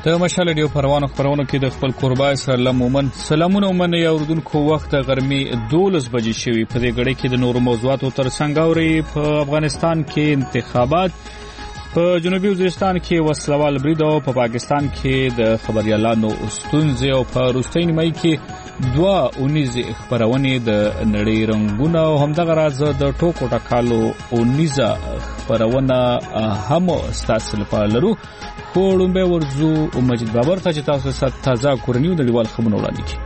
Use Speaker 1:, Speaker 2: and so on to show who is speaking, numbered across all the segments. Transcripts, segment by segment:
Speaker 1: د مشال ریډیو پروانو خبرونه کې د خپل قربای سره مومن سلامونه ومنه یا اردوونکو وخت غرمې 12 بجې شوي په دې غړي کې د نورو موضوعاتو تر څنګ اوري په افغانستان کې انتخابات په جنوبي وزیرستان کې وسلوال برید او په پاکستان کې د خبريالانو ستونزې او په روستۍ نیمه کې 2 خبرونه د نړۍ رنگونه او همدغه راز د ټوکو ټکالو 19 خبرونه هم ستاسو لپاره لرو. کوړم به ورزو مجید بابر ته چې تاسو سره تازه کورنیو د لیوال خبرونه وړاندې کړي.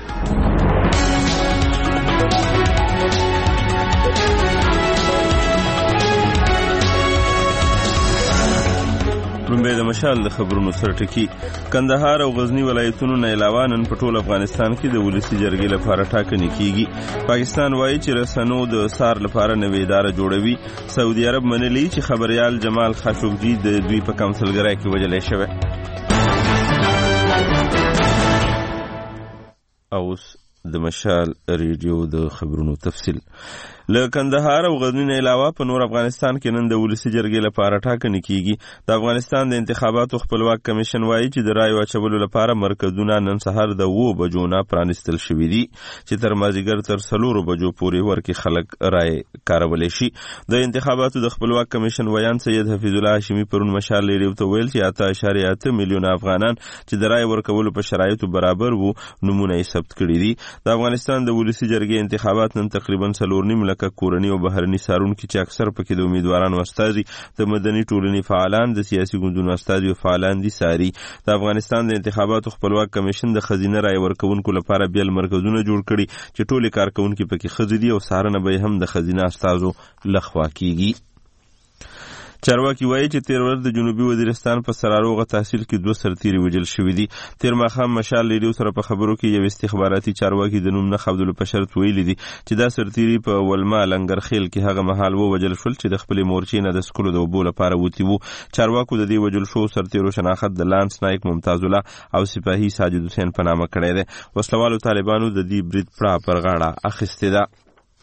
Speaker 2: لومبه د مشال د خبرونو سره ټکی. کندهار او غزنی ولایتونو نه علاوه نن په ټول افغانستان کې د ولسی جرګې لپاره ټاکنې کیږي. پاکستان وایي چې رسنو د سار لپاره نوې اداره جوړوي. سعودي عرب منلي چې خبريال جمال خاشقجي د دوی په کونسلګرۍ کې وجلې شوی. اوس د مشال ریډیو د خبرونو تفصیل. له کندهار او غزنی نه علاوه په نور افغانستان کې نن د ولسی جرګې لپاره ټاکنې کیږي. د افغانستان د انتخاباتو خپلواک کمیشن وایي چې د رای واچولو لپاره مرکزونه نن سهار د 2 بجو نه پرانیستل شوي دي چې تر مازیګر تر 4 بجو پورې ورکې خلک رای کارولی شي. د انتخاباتو د خپلواک کمیشن ویان سید حفیظ الله هاشمي پرون مشال ریډیو ته ویل چې 8.8 میلیون افغانان چې د رای ورکولو په شرایطو برابر وو نمونه یې ثبت کړي دي. د افغانستان د ولسی جرګې انتخابات نن تقریبا 4.5 کورنی او بهرني سارونکو چې اکثر پکې د امیدوارانو استازي د مدني ټولنې فعالان د سیاسي ګوندونو استازي او فعالان دي ساري. د افغانستان د انتخاباتو خپلواک کمیشن د خزینه رای ورکونکو لپاره بیل مرکزونه جوړ کړي چې ټولي کارکونکو پکې خزې دي او سارنه به هم د خزینه استازو لخوا کیږي. چارواکي وایي چې تیر ورځ د جنوبي وزیرستان په سراروغه تحصیل کې 2 سرتیري وژل شوي دي. تیر ماښام مشال ریډیو سره په خبرو کې یو استخباراتي چارواکي د نوم نه عبدالبشرت ویلي دي چې دا سرتیري په ولما لنګرخیل کې هغه مهال وژل شول چې د خپل مورچې نه د سکولو د اوبو لپاره وتی وو. چارواکو د دې وژل شو سرتیرو شناخت د لانس نایک ممتاز الله او سپاهي ساجد حسین په نامه کړی دی. وسلوالو طالبانو د دې برید پړه پر غاړه اخیستې ده.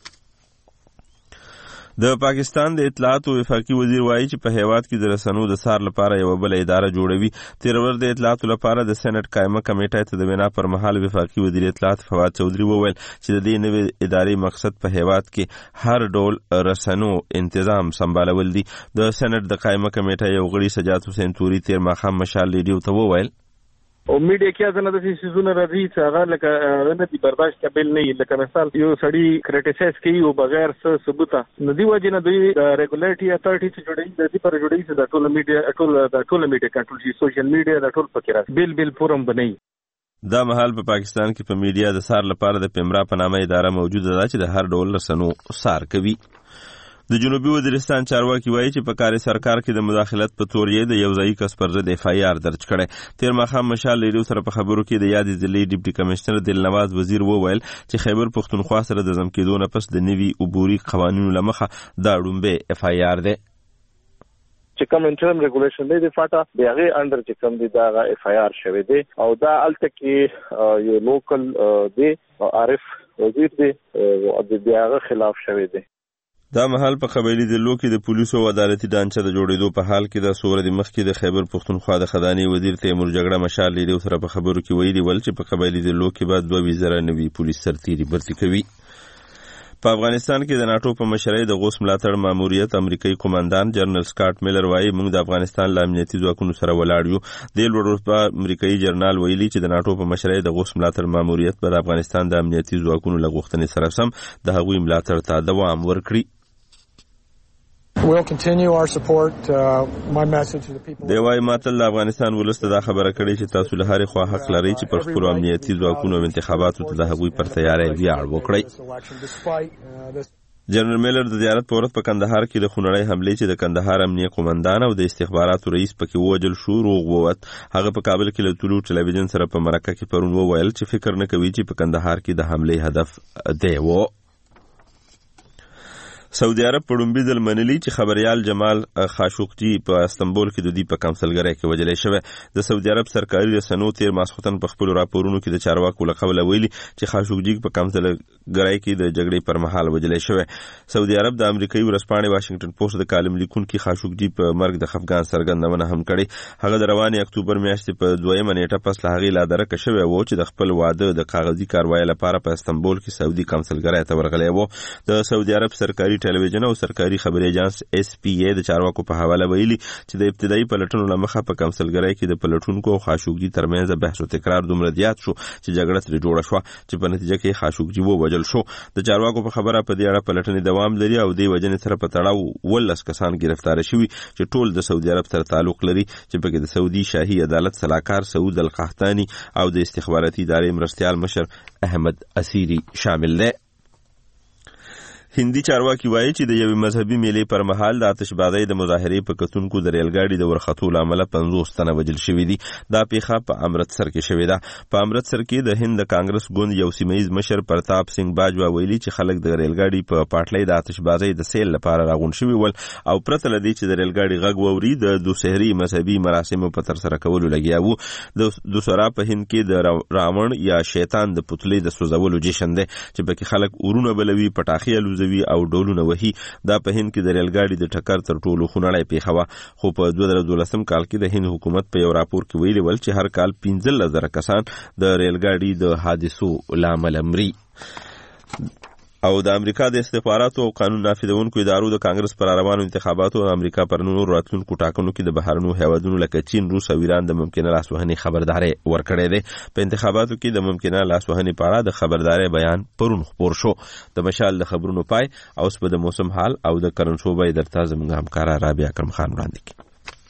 Speaker 2: د پاکستان د اطلاعات او وفاقي وزیر وایي چې په هیواد کې د رسنو د سار لپاره یو بل اداره جوړوي. تیر ورځ د اطلاعات لپاره د سېنات قائمه کمیټې ته د وینا پر مهال وفاقي وزیر اطلاعات فواد چودھری وویل چې د دې نوې ادارې مقصد په هیواد کې هر ډول رسنو تنظیم سمبالول دي. د سېنات د قائمه کمیټې یو غړي سجاد حسین توري تیر ماښام مشال ریډیو ته وویل
Speaker 3: او میډیا کې ځنه د سيزونه راځي چې هغه لکه نه دي برداشت قابل نه لکه مثال یو سړی کریټیسایز کوي او بغیر څه ثبوت نه دی وجه نه دوی ریګولیټری اتھارټی چې جوړي د دې پر جوړي چې د ټول میډیا کنټرول شي سوشل میډیا د ټول پکې راځي بل فورم بنئ.
Speaker 2: دا مهال په پاکستان کې په میډیا د سار لپاره د پیمرا په نامه اداره موجوده ده چې د هر ډول رسنو سار کوي. د جنوبي وزیرستان چارواکي وایي چې په کار سرکار کې د مداخلت په تور یې د یو ځایي کس پر ضد FIR درج کړی. تیر ماښام مشال ریډیو سره په خبرو کې د یادې ضلعې ډیپټي کمشنر دلنواز وزیر وویل چې خیبر پښتونخوا سره د ضم کېدو نه پس د نوي عبوري قوانینو له مخه دا ډومبه FIR دی.
Speaker 3: چې کوم انټرم ریګولیشن دی د فاټا د هغه انډر چې کوم دی دا FIR شوی دی او دا الته کې یو لوکل دی عارف وزیر دی او د هغه خلاف شوی دی.
Speaker 2: دا محل په قبایلی ضلعو کې د پولیسو او عدالتي ډانچه د جوړېدو په حال کې د سوره د مخکې د خیبر پښتونخوا د خزاني وزیر تیمور جګړه مشال ریډیو سره په خبرو کې ویلي ول چې په قبایلی ضلعو کې بعد 2000 نوي پولیس سرتیري برتي کوي. په افغانستان کې د ناتو په مشرۍ د غوث ملاتړ ماموریت امریکایي قوماندان جنرال سکاټ میلر وایي موږ د افغانستان له امنیتي ځواکونو سره ولاړ یو. د لوړ رتبه امریکایي جنرال ویلي چې د ناتو په مشرۍ د غوث ملاتړ ماموریت په افغانستان د امنیتي ځواکونو له غوښتنې سره سم د هغوی ملاتړ ته دوام ورکړي.
Speaker 4: We'll continue our support. My message to the people.
Speaker 2: دی وايي ماتل د افغانستان ولسته دا خبره کړې چې تاسو له هرې خوا حق لرئ چې پر خپل امنیتي ځواکونو او انتخاباتو ته د هغوی پر تیاری ویاړ وکړئ. جنرال میلر د زیارت په ورځ په کندهار کې د خونړۍ حملې چې د کندهار امنیه قومندان او د استخباراتو رئیس پکې ووژل شو روغ ووت. هغه په کابل کې له طلوع ټلویزیون سره په مرکه کې پرون وویل چې فکر نه کوي چې په کندهار کې د حملې هدف دی و. سعودي عرب په لومړي ځل منلي چې خبريال جمال خاشقجي په استنبول کې د دوی په کمسلګرۍ کې وژل شوی. د سعودي عرب سرکاري رسنیو تیر ماسختن په خپل راپورونو کې د چارواکو له قبل ویلي چې خاشقجي په کمسلګرۍ کې د جګړې پر مهال وژل شوی. سعودي عرب د امریکایي ورځپاڼې واشنگټن پوسټ د کالم لیکونکي خاشقجي په مرګ د خفګان څرګندونه هم کړې. هغه د رواني اکتوبر میاشتې په 2 نیټه پس له هغې لا درکه شوی و چې د خپل واده د کاغذي کاروایۍ لپاره په استنبول کې سعودي کمسلګرۍ ته ورغلی و. د سعودي عرب سرکاري ټلویزیون او سرکاري خبري ایجنس اس پی ای د چارواکو په حواله ویلي چې د ابتدایي پلټنو لمخه په کمسلګرۍ کې د پلټونکو او خاشقجي ترمنځ بحث او تکرار دومره زیات شو چې جګړه ترې جوړه شوه چې په نتیجه کې خاشقجي ووژل شو. د چارواکو په خبره په دې اړه پلټنې دوام لري او د وجنې سره په تړاو 19 کسان گرفتار شوي چې ټول د سعودي عرب سره تعلق لري چې په کې د سعودي شاهي عدالت سلاکار سعود القحطاني او د استخباراتي ادارې مرستیال مشر احمد اسیری شامل دي. هندي چارواکي وایي چې د یوې مذهبي میلې پر مهال د آتشبازۍ د مظاهرې په کتونکو د ریلګاډي د ورختو له امله 50 تنه وژل شوي دي. دا پیښه په امرتسر کې شوې ده. په امرتسر کې د هند د کانګرس ګوند یو سیمه‌یز مشر پرتاپ سنگ باجوا ویلي چې خلک د ریلګاډي په پاټلۍ د آتشبازۍ د سیل لپاره راغونډ شوي ول او پرته له دې چې د ریلګاډي غږ واوري د دوسهري مذهبي مراسمو په ترسره کولو لګیا وو. د دوسرا په هند کې د راوڼ یا شیطان د پتلې د سوځولو جشن دی چې پکې خلک اورونه بلوي، پټاخي الوزوي او ډولونه وهي. دا په هند کې د ریلګاډي د ټکر تر ټولو خونړۍ پیښه وه. خو په 2012 کال کې د هند حکومت په یو راپور کې ویلي ول چې هر کال 15,000 کسان د ریلګاډي د حادثو له امله مري. او د امریکا د استخباراتو او قانون نافذونکو ادارو د کانګرس پر روانو انتخاباتو او امریکا پر نورو راتلونکو ټاکنو کې د بهرنیو هیوادونو لکه چین، روس او ایران د ممکنه لاسوهنې خبرداري ورکړې ده. په انتخاباتو کې د ممکنه لاسوهنې په اړه د خبرداري بیان پرون خپور شو. د مشال د خبرونو پای اوس په د موسم حال او د کرنسو به درته زموږ همکار رابعه اکرم خان وړاندې کړي.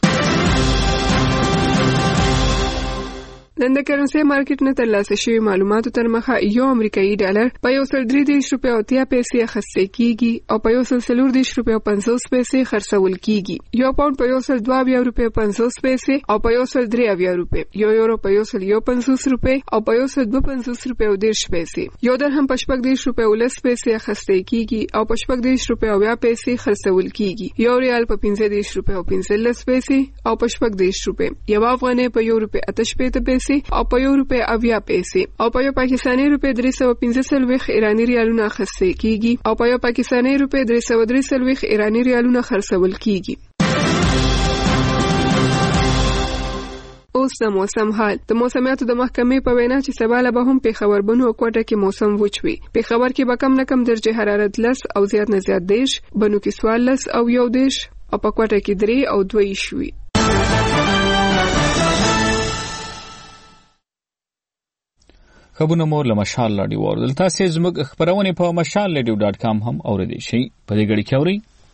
Speaker 5: نن د کرنسي مارکیټ نه ترلاسه شوي معلوماتو تر مخه یو امریکایي ډالر په 133 روپۍ او 30 پیسې اخیستل کیږي او په 134 روپۍ او 50 پیسې خرڅول کیږي. یو پاوند په 102 روپۍ او 50 پیسې او په 103 روپۍ، یو یورو په 150 روپۍ او په 152 روپۍ او 10 پیسې، یو درهم په 14 روپۍ او 10 پیسې اخیستل کیږي او په 14 روپۍ او 20 پیسې خرڅول کیږي. یو ریال په 15 روپۍ او 15 پیسې او په 14 روپۍ، یو افغانۍ په 1 روپۍ 88 پیسې او په 1 روپۍ 80 پیسې او په یو پاکستاني روپۍ 315 ایرانی ریالونه اخیستل کیږي او په یو پاکستاني روپۍ 343 ایرانی ریالونه خرڅول کیږي. اوس د موسم حال. د موسمیاتو د محکمې په وینا چې سبا له به هم پیښور بنو او کوټه کې موسم وچ وي. پیښور کې به کم نه کم درجه حرارت 10 او زیات نه زیات 10، بنو کې 14 او 11 او په کوټه کې 3 او 2 شوي.
Speaker 1: خبرونه مور له مشال راډیو اوریدل. تاسو زموږ خبرونه په mashalradio.com هم اوریدئ شئ. په دې غړي کې اورئ.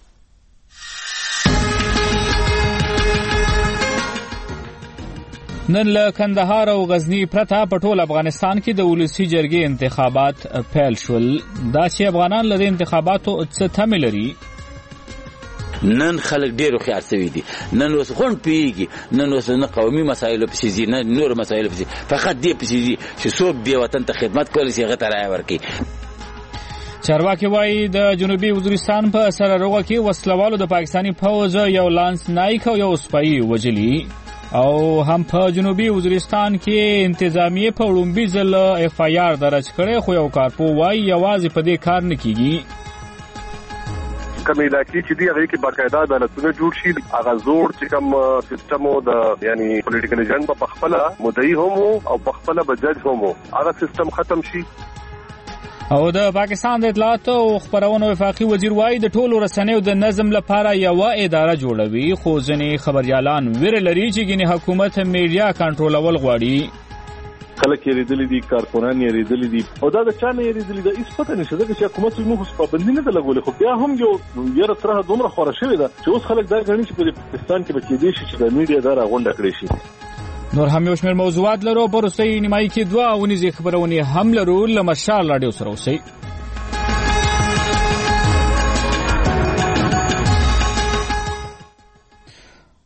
Speaker 1: نن له کندهار او غزنی پرته په ټول افغانستان کې د ولسی جرګې انتخابات پیل شول. دا چې افغانان له انتخاباتو څه تمه لري.
Speaker 6: نن خلک ډیرو خيار شوي دي. نن اوس غون پیږي، نن اوس نه قومي مسایلو پسې ځي، نه نور مسایلو پسې، فقط دې پسې ځي چې څوک به وطن ته خدمت کوي چې هغه ته رایه ورکړي.
Speaker 1: چارواکي وایي د جنوبي وزیرستان په سرروغه کې وسلوالو د پاکستاني فوج یو لانس نایک او یو سپایي وجلی او هم په جنوبي وزیرستان کې انتظامیه په لومبي ځل اف آی آر درج کړي، خو یو کارپو وایي یوازې په دې کار نه کیږي.
Speaker 7: کوم علاقې چې دی هغه کې باقاعده عدالتونه جوړ شي، هغه زوړ چې کوم سیستم او د یعنی پولیټیکل ایجنټ په خپل مدعي هم او په خپل بجج هم هغه سیستم ختم شي.
Speaker 1: او د پاکستان د اطلاعات او خبرونو وفاقي وزیر وایي د ټولو رسنیو د نظم لپاره یو اداره جوړوي، خو ځینې خبريالان ویره لري چې ګینه حکومت میډیا کنټرولول غواړي.
Speaker 8: خلک یې ریدلې دي، کارکونان یې ریدلې دي او دا د چا نه یې ریدلې ده هیڅ پته نشته. ځکه چې حکومت موږ پابندي نه ده لګولې، خو بیا هم یو یره تره دومره خوره شوې ده چې اوس خلک دا ګڼي چې په پاکستان کې به کېدای شي چې د میډیا دا راغونډه کړی شي.
Speaker 1: نور هم یو شمېر موضوعات لرو. په وروستۍ نیمایي کې 2 اونیزې خبرونه هم لرو. له مشال راډیو سره اوسئ.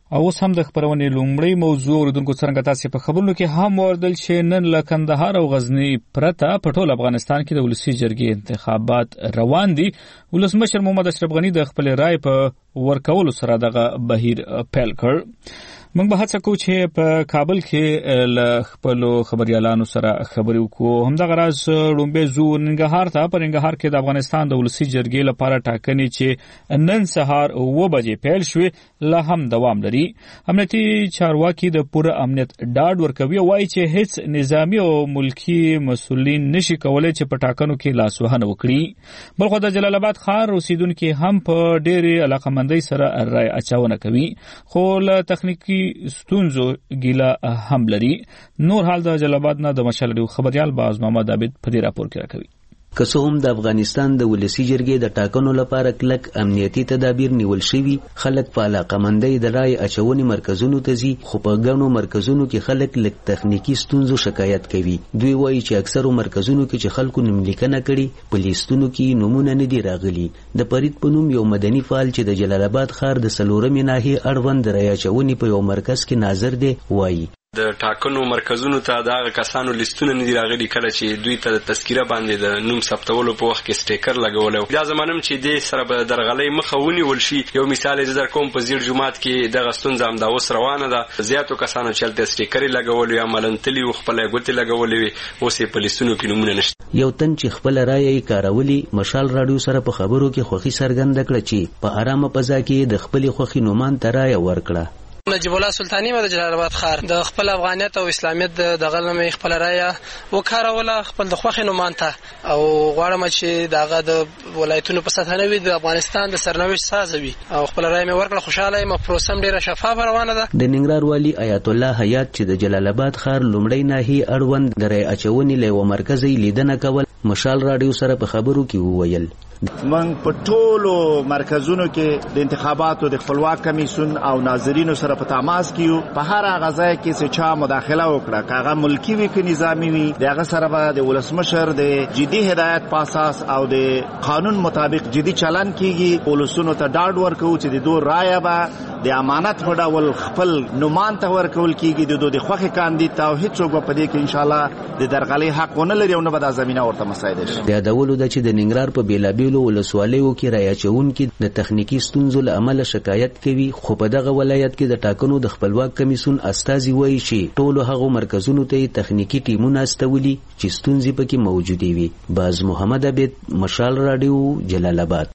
Speaker 1: او اوس هم د خبرونې لومړی موضوع اوریدونکو څنګه تاسو په خبرونو کې هم وردل چې نن له کندهار او غزنی پرته په ټول افغانستان کې د ولسی جرګې انتخابات روان دي. ولسمشر محمد اشرف غنی د خپل رائے په ورکولو سره دغه بهیر پیل کړ. موږ به هڅه کوو چې په کابل کې له خپل خبريالانو سره خبرې وکړو. همدغه راز لومبه زو ننګرهار ته په ننګرهار کې د افغانستان د ولسی جرګې لپاره ټاکنې چې نن سهار 9 بجې پیل شوې لا هم دوام لري. امنیتي چارواکي د پوره امنیت ډاډ ورکوي او وايي چې هیڅ نظامی او ملکی مسؤلین نشي کولای چې په ټاکنو کې لاس وهنه وکړي. بلخو د جلال آباد ښار اوسیدونکو هم په ډېرې علاقمندۍ سره رای اچونه کوي خو له تخنیکی ستونزو ګیله هم لري. نور حال د جلال آباد نه د مشال خبريال باز محمد عابد په دې راپور کې راکوي.
Speaker 9: که څه هم د افغانستان د ولسی جرګې د ټاکنو لپاره کلک امنیتي تدابیر نیول شوي، خلک په علاقمندۍ د رای اچونې مرکزونو ته ځي، خو په ګڼو مرکزونو کې خلک لږ تخنیکی ستونزو شکایت کوي. دوی وایي چې اکثرو مرکزونو کې چې خلکو نوملیکنه کړي په لیستونو کې نومونه نه دي راغلي. د فرید په نوم یو مدني فعال چې د جلال آباد ښار د 4مې ناحیې اړوند رای اچونې په یو مرکز کې ناظر دی وایي
Speaker 10: د ټاکنو مرکزونو ته د هغه کسانو لیستونه نه دي راغلي کله چې دوی ته د تذکیره باندې د نوم ثبتولو په وخت کې سټیکر لګولی. دا زمانم چې دې سره به درغلۍ مخه ونیول شي. یو مثال یې در کوم، په زیړ جومات کې دغه ستونزه همدا اوس روانه ده. زیاتو کسانو چې هلته سټیکرې لګولي یا ملنتلي وو، خپله یې ګوتې لګولې وي، اوس یې په لیستونو کې نومونه نشته.
Speaker 9: یو تن چې خپل رای یې کارولي مشال راډیو سره په خبرو کې خوښي څرګنده کړه چې په آرامه فضا کې د خپلې خوښې نومان ته رایه ورکړه.
Speaker 11: نجیب الله سلطانی د جلال آباد ښار د خپل افغانیت او اسلامیت د غلمه خپل رایه وکاروله خپل د خوښې نومان ته، او غواړم چې دغه د ولایتونو په سطح نه وي د افغانستان د سرنوشت ساز وي او خپل رایه مې ورکړه. خوشاله یم، پروسه ډیره شفافه روانه ده.
Speaker 9: د ننګرهار والی آیت الله حیات چې د جلال آباد ښار لومړی ناحیې اړوند د رای اچونې له یوه مرکز یې لیدنه کول مشال راډیو سره په خبرو کې وویل
Speaker 12: من په ټولو مرکزونو کې د انتخاباتو د خپلواک کمیسیون او ناظرینو سره په تماس کې یو. په هر هغه ځای کې چې چا مداخله وکړه، که هغه ملکی وي که نظامی وي، د هغه سره به د ولسمشر د جدي هدایت په اساس او د قانون مطابق جدي چلن کیږي. پولیسونو ته ډاډ ورکوو چې د دوی رایه به د امانت په ډول خپل نومان ته ورکول کیږي، د دوی د خوښې کاندید ته، او هیڅوک به په دې کې انشاءالله د درغلۍ حق ونه لري او نه به دا زمینه ورته مساعده شي.
Speaker 9: د یادولو ده چې د ننګرهار په بېلابېلو ولسوالیو کې رای اچونکي د تخنیکی ستونزو له امله شکایت کوي، خو په دغه ولایت کې د ټاکنو د خپلواک کمیسیون استازي وایي چې ټولو هغو مرکزونو ته تخنیکی ټیمونه استولي چې ستونزې پکې موجودې وي. باز محمد عبید، مشال راډیو، جلال آباد.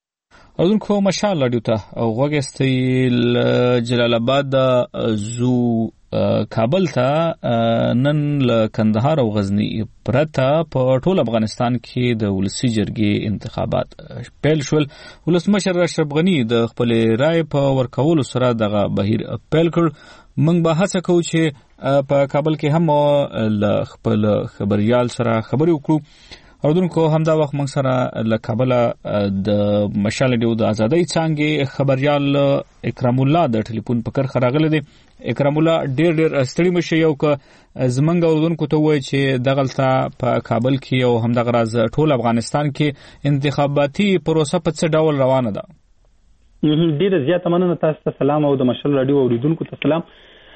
Speaker 1: اذنکو مشال راډیو ته غوږ جلال آباد زو کابل ته نن له کندهار او غزنی پرته په ټول افغانستان کې د ولسی جرګې انتخابات پیل شول. ولسمشر اشرف غنی د خپل رائے په ورکولو سره دغه بهیر پیل کړ. موږ به هڅه کوو چې په کابل کې هم له خپل خبريال سره خبرې وکړو. اردوونکو همدا وخت موږ سره له کابل د مشال راډیو د ازادۍ څانګې خبريال اکرام الله د ټلیفون په کرخه راغلی دی. اکرام الله ډېر ستړي مشه یو که زمونږ اردوونکو ته وایي چې دغلته په کابل کې او همدغه راز ټول افغانستان کې انتخاباتي پروسه په څه ډول روانه ده؟
Speaker 13: ډېره زیاته مننه. تاسو ته سلام او د مشال راډیو اوریدونکو ته سلام.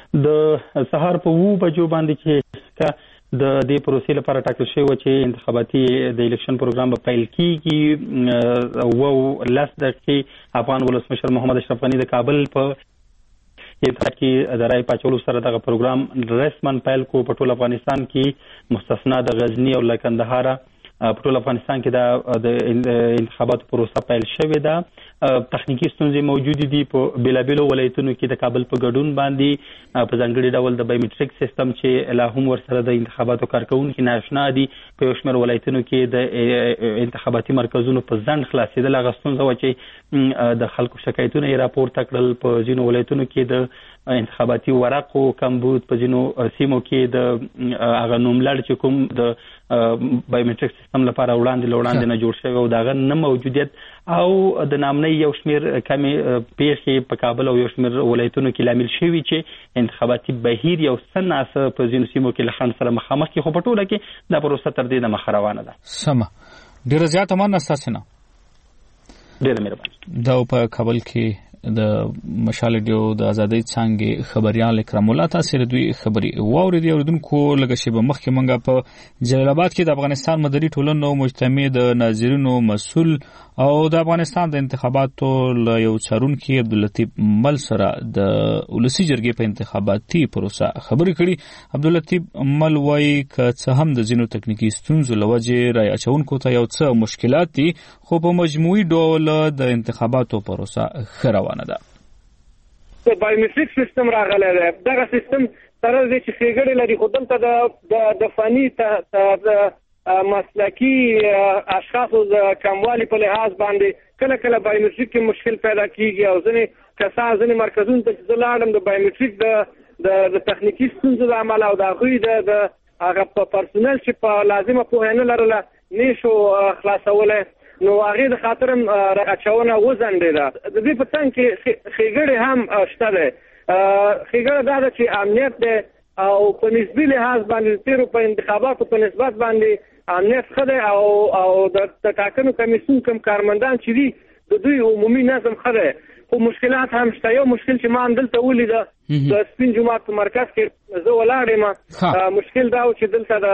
Speaker 13: د سهار په 9 بجو باندې چې د دې پروسې لپاره ټاکل شوی چې انتخاباتي د الیکشن پروګرام به پیل کیږي. او لاس دقیقې افغان ولسمشر محمد اشرف غنی د کابل په انتخاب کې د رای پاچولو سره دغه پروګرام رسمن پیل کو. په ټول افغانستان کې مستثنا د غزنی او کندهار په ټول افغانستان کې د انتخاباتو پروسه پیل شوې ده. تخنیکی ستونزې موجود دي په بیلابیلو ولایتونو کې د کابل په ګډون باندې په ځانګړي ډول د بایومټریک سیستم چې لا هم ورسره د انتخاباتو کارکونکي ناشنا دي. په یو شمېر ولایتونو کې د انتخاباتي مرکزونو په ځنډ خلاصېدل هغه ستونزه وه چې د خلکو شکایتونه یې راپورته کړل. په ځینو ولایتونو کې د انتخاباتي ورقو کمبود، په ځینو سیمو کې د هغه نوملړ چې کوم د بایومټریک سیستم لپاره وړاندې نه جوړ شوی او د هغه نه موجودیت او د نامنۍ یو شمېر کمې پیښې په کابل او یو شمېر ولایتونو کې لامل شوي چې انتخاباتي بهیر یو څه ناڅه په ځینو سیمو کې له خنډ سره مخامخ کړي. خو په ټوله کې دا پروسه تر دې دمخه روانه ده.
Speaker 1: سمه، ډېره زیاته مننه ستاسو نه.
Speaker 13: ډېره مهرباني.
Speaker 1: دا په کابل کې د مشال ریډیو د ازادۍ څنګه خبريال اکرام الله تاسو دوی خبري واوریدي اوردونکو لږ شی به مخکې منګه په جلال آباد کې د افغانستان مدني ټولنو مجتمع د ناظرینو مسؤل او د افغانستان د انتخاباتو له یو څارونکي عبداللطیف مل سره د ولسی جرګې په انتخاباتي پروسه خبرې کړي. عبداللطیف مل وايي ک څه هم د زینو تکنیکی ستونزو لوجه رای اچونکو ته یو څه مشکلات دي خو په مجموعي ډول د انتخاباتو پروسه ښه روانه ده.
Speaker 14: د بایومټریک سیستم راغلی دی. دغه سیستم سره چې ښېګړې لري خو دلته د فني مسلکي اشخاصو د کموالي په لحاظ باندې کله کله بایومټریک کې مشکل پیدا کیږي او ځینې مرکزونو ته چې زه لاړم د بایومټریک د تخنیکي ستونزو له امله او د هغوی د هغه پرسونل چې په لازمه پوهه نه لرله نشو خلاصولی نو هغې د خاطر اچونه وځنډېده. د دې په څنګ کې ښېګړې هم شته دی. ښېګړه دا ده چې امنیت دی او په نسبي لحاظ باندې د تېرو په انتخاباتو په نسبت باندې امنیت ښه دی او د ټاکنو کمیسیون کوم کارمندان چې دي د دوی عمومي نظم ښه دی خو مشکلات هم شته. یو مشکل چې ما هم دلته ولیده د سپین جومات په مرکز کې زه ولاړ یم مشکل دا و چې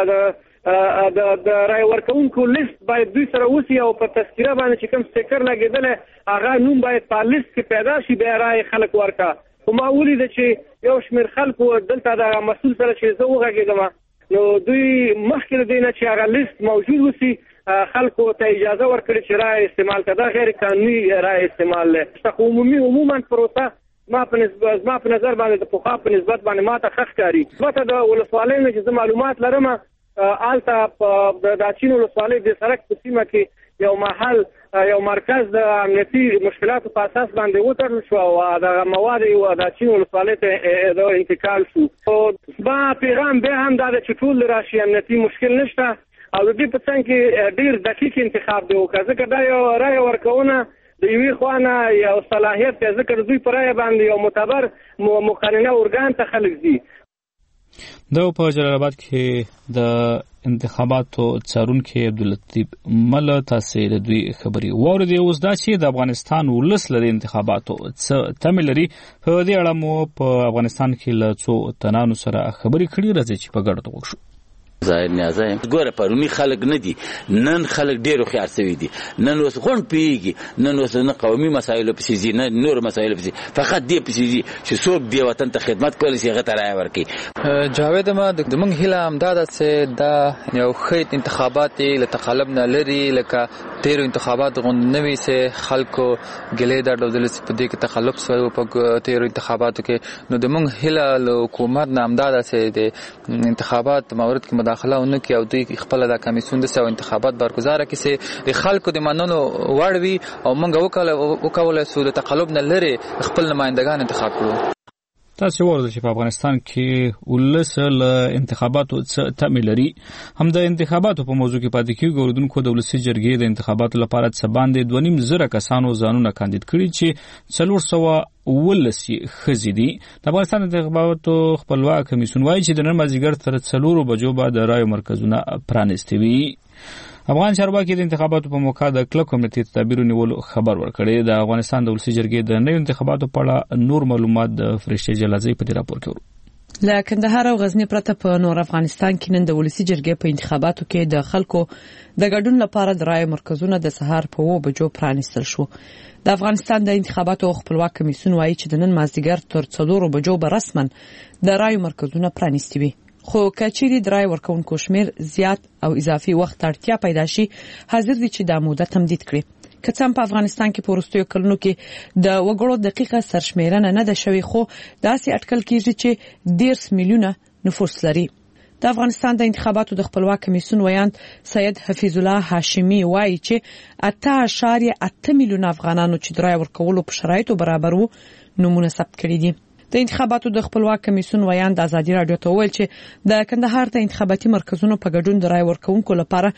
Speaker 14: دلته د رای ورکوونکو لیست باید دوی سره اوسي او په تذکره باندې چې کوم سټیکر لګېدلی هغه نوم باید په لیست کې پیدا شي بیا رای خلک ورکا. خو ما ولیده چې یو شمېر خلکو دلته د مسؤل سره چې زه وغږېدم نو دوی مخکې د دې نه چې هغه لیست موجود اوسي خلکو ته اجازه ورکړي چې رای استعمال کړي. دا غیر قانوني رای استعمال دی. عموما پروسه ما په نظر باندې د پخوا په نسبت باندې ما ته ښه ښکاري. البته د ولسوالۍ نه چې زه معلومات لرم هلته د داچین ولسوالۍ د سړک په سیمه کې یو محل یو مرکز د امنیتي مشکلاتو په اساس باندې وتړل شو او دغه مواد یو داچین ولسوالۍ ته انتقال شو. ما پیغام بیا هم دا چې ټول راشي امنیتي مشکل نشته او د دې په څنګ کې ډېر دقیق انتخاب دی ځکه دا یو رای ورکونه د یوې خوا نه یو صلاحیت دی ځکه د دوی په رایه باندې یو معتبر مقننه ارګان ته خلک ځي.
Speaker 1: دا په جلال آباد کې د انتخاباتو څارونکي عبداللطیف مل تاسو د دوی خبري واوریدي. اوس دا چې د افغانستان ولس لري انتخاباتو څه تمه لري په دې اړه مو په افغانستان کې له څو تنانو سره خبري کړي راځي چې په ګډه وکړو.
Speaker 6: ظاهر نیازه ګوره پرونی خلک نه دي نن خلک ډېر خيار شوي دي نن اوس غون پیږي نن اوس نه قومي مسایل په سيزي نه نور مسایل په سيزي فقط دې په سيزي چې څوک دی وطن ته خدمت کوي چې هغه ترای ورکي.
Speaker 15: جاوید ما د موږ هیله امداد چې دا یو خیت انتخابات له تقلب نه لري لکه تیر انتخابات غون نوي سه خلکو ګلې دا ډول په دې کې تقلب سوی په تیر انتخاباتو کې نو د موږ هیله له حکومت نه امداد چې د انتخابات مورد کې مداخله ونکي او دوی خپل د کمیسیون د سو انتخابات برگزار کړي چې د خلکو د منلو وړ وي او موږ وکول سو د تقلب نه لري خپل نمائندگان انتخاب کړو.
Speaker 1: تاسو ورته چې په افغانستان کې ولسل انتخاباتو تمه لري هم د انتخاباتو په موضوع کې پاتې کیږي. اوردونکو د ولسی جرګې د انتخاباتو لپاره څه باندې 2.5 زره کسانو ځانونه کاندید کړي چې 400 خزي دي. د افغانستان انتخاباتو خپلواک کمیسیون وايي چې د نن مازیګر تر 4 بجو بعد رای مرکزونه پرانیستي وي. افغان چارواکي د انتخاباتو په موقع د کلک کمیټې تدابیر نیولو خبر ورکړی. د افغانستان د ولسی جرګې د نوو انتخاباتو په اړه نور معلومات د فرشته جلازي په دې راپور کې ورو.
Speaker 16: له کندهار او غزنی پرته په نور افغانستان کې نن د ولسی جرګې په انتخاباتو کې د خلکو د ګډون لپاره د رای مرکزونه د سهار په 2 بجو پرانیستل شو. د افغانستان د انتخاباتو خپلواک کمیسیون وایي چې د نن مازدیګر تر 4 بجو به رسما د رای مرکزونه پرانیستي وي. خو کچېری درای ورکوونکو شمیر زیات او اضافي وخت اړتیا پیدا شي حاضر دي چې د موده تمدید کړي. کڅم په افغانستان کې پورستیو کلونو کې د وګړو دقیقه سرشمیرنه نه ده شوی خو داسې اټکل کیږي چې 10 میلیونه نفوس لري. د افغانستان د انتخاباتو د خپلواک کمیسیون ویاند سید حفیظ الله هاشمی وایي چې 8.8 میلیونه افغانانو چې درای ورکولو په شرایطو برابر وو نمونه ثبت کړي دي. د انتخاباتو د خپلواک کمیسیون ویاند ازادي رادیو ته ویل چې د کندهار ته انتخاباتي مرکزونو په ګډون د رای ورکوونکو لپاره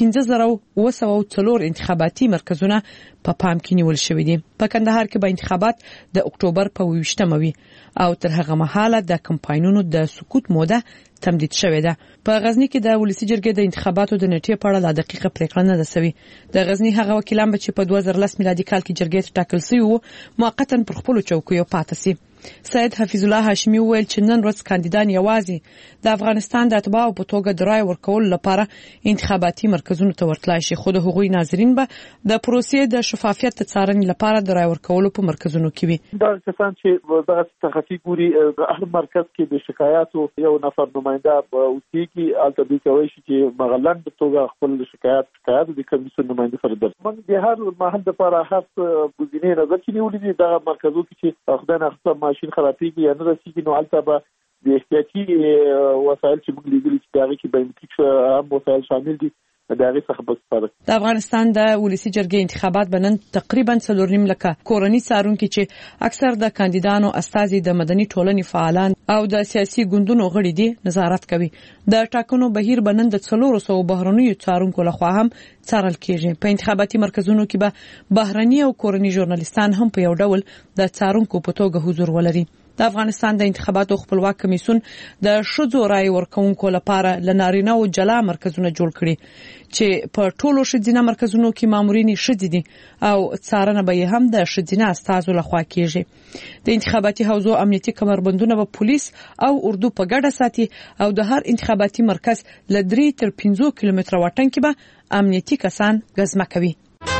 Speaker 16: 15904 انتخاباتي مرکزونه په پام کې نیول شوي دي. په کندهار کې به انتخابات د اکتوبر په 28مه وي او تر هغه مهاله د کمپاینونو د سقوط موده تمدید شوې ده. په غزنی کې د ولسی جرګې د انتخاباتو د نیټې په اړه لا دقیقه پریکړه نه ده شوې. د غزنی هغه وکیلان چې په 2010 میلادي کال کې جرګې ته ټاکل شوي وو موقتا پر خپل چوکیو پاتې سي. سید حفیظ الله هاشمی ویل چې نن ورځ کاندیدان یوازې د افغانستان د اتباعو په توګه د رای ورکول لپاره انتخاباتي مرکزونو ته ورتلای شي، خو د هغوی ناظرین به د پروسې د شفافیت څارنې لپاره د رای ورکولو په مرکزونو کې وي.
Speaker 8: دا کسان چې دغه تخصصي ګوري هر مرکز کې د شکایاتو یو نفر نماینده اوسېږي، البته دوی کوي چې مغلن په توګه خپل شکایات د کمیسیون نماینده سره درځي. موږ د هر محل لپاره هڅه بودینه نظر کې نیولې دي دغه مرکزو کې چې خدای نه ماشین خرابېږي یا نه رسېږي، نو هلته به د احتیاطي وسایل چې موږ لیدلي چې د هغې کې بایومټریک هم وسایل شامل دي د هغې څخه به استفاده کوي.
Speaker 16: د افغانستان د ولسي جرګې انتخابات به نن تقریبا 4.5 لکه کورني څارونکي چې اکثر د کاندیدانو استازي د مدني ټولنې فعالان او د سیاسي ګوندونو غړي دي نظارت کوي. د ټاکنو بهیر به نن د 400 بهرنیو څارونکو لخوا هم څارل کیږي. په انتخاباتي مرکزونو کې به بهرني او کورني ژورنالیستان هم په یو ډول د څارونکو په توګه حضور ولري. د افغانستان د انتخاباتو خپلواک کمیسیون د ښځو رای ورکونکو لپاره لنارینه او جلا مرکزونه جوړ کړي چې په ټولو ښځینه مرکزونو کې مامورین ښځې دي او څارنه به هم د ښځینه استازو لخوا کیږي. د انتخاباتي حوزو امنیتي کمربندونه به پولیس او اردو په ګډه ساتي او د هر انتخاباتي مرکز له 3 تر 15 کیلومتره واټن کې به امنیتي کسان ګزمه کوي.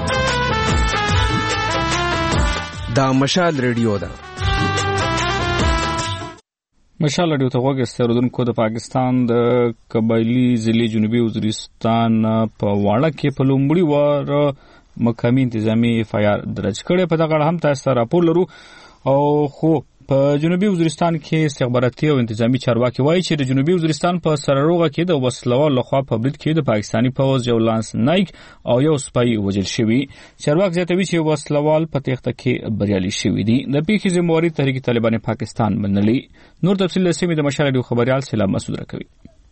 Speaker 17: دا مشال ریډیو ده.
Speaker 1: مشال رادیو ته غوږ استردونکو د پاکستان د قبایلی ضلع جنوبي وزیرستان په واړه کې په لومړي وار مقامي انتظامی FIR درج کړي. په دغه اړه هم تاسو راپور لرو او خو په جنوبي وزیرستان کې استخباراتي او انتظامی چارواکي وایي چې د جنوبي وزیرستان په سرروغه کې د وسلوال لخوا په برید کې د پاکستانی پوځ یو لانس نایک او یو سپای وژل شوی. چارواکي زیاتوي چې وسلوال په تخته کې بریالي شوی دي. د پیښې ذمہواری تحریک طالبان پاکستان منلي. نور تفصیل لسمې د مشال رادیو خبريال سلام مسعود راکوي.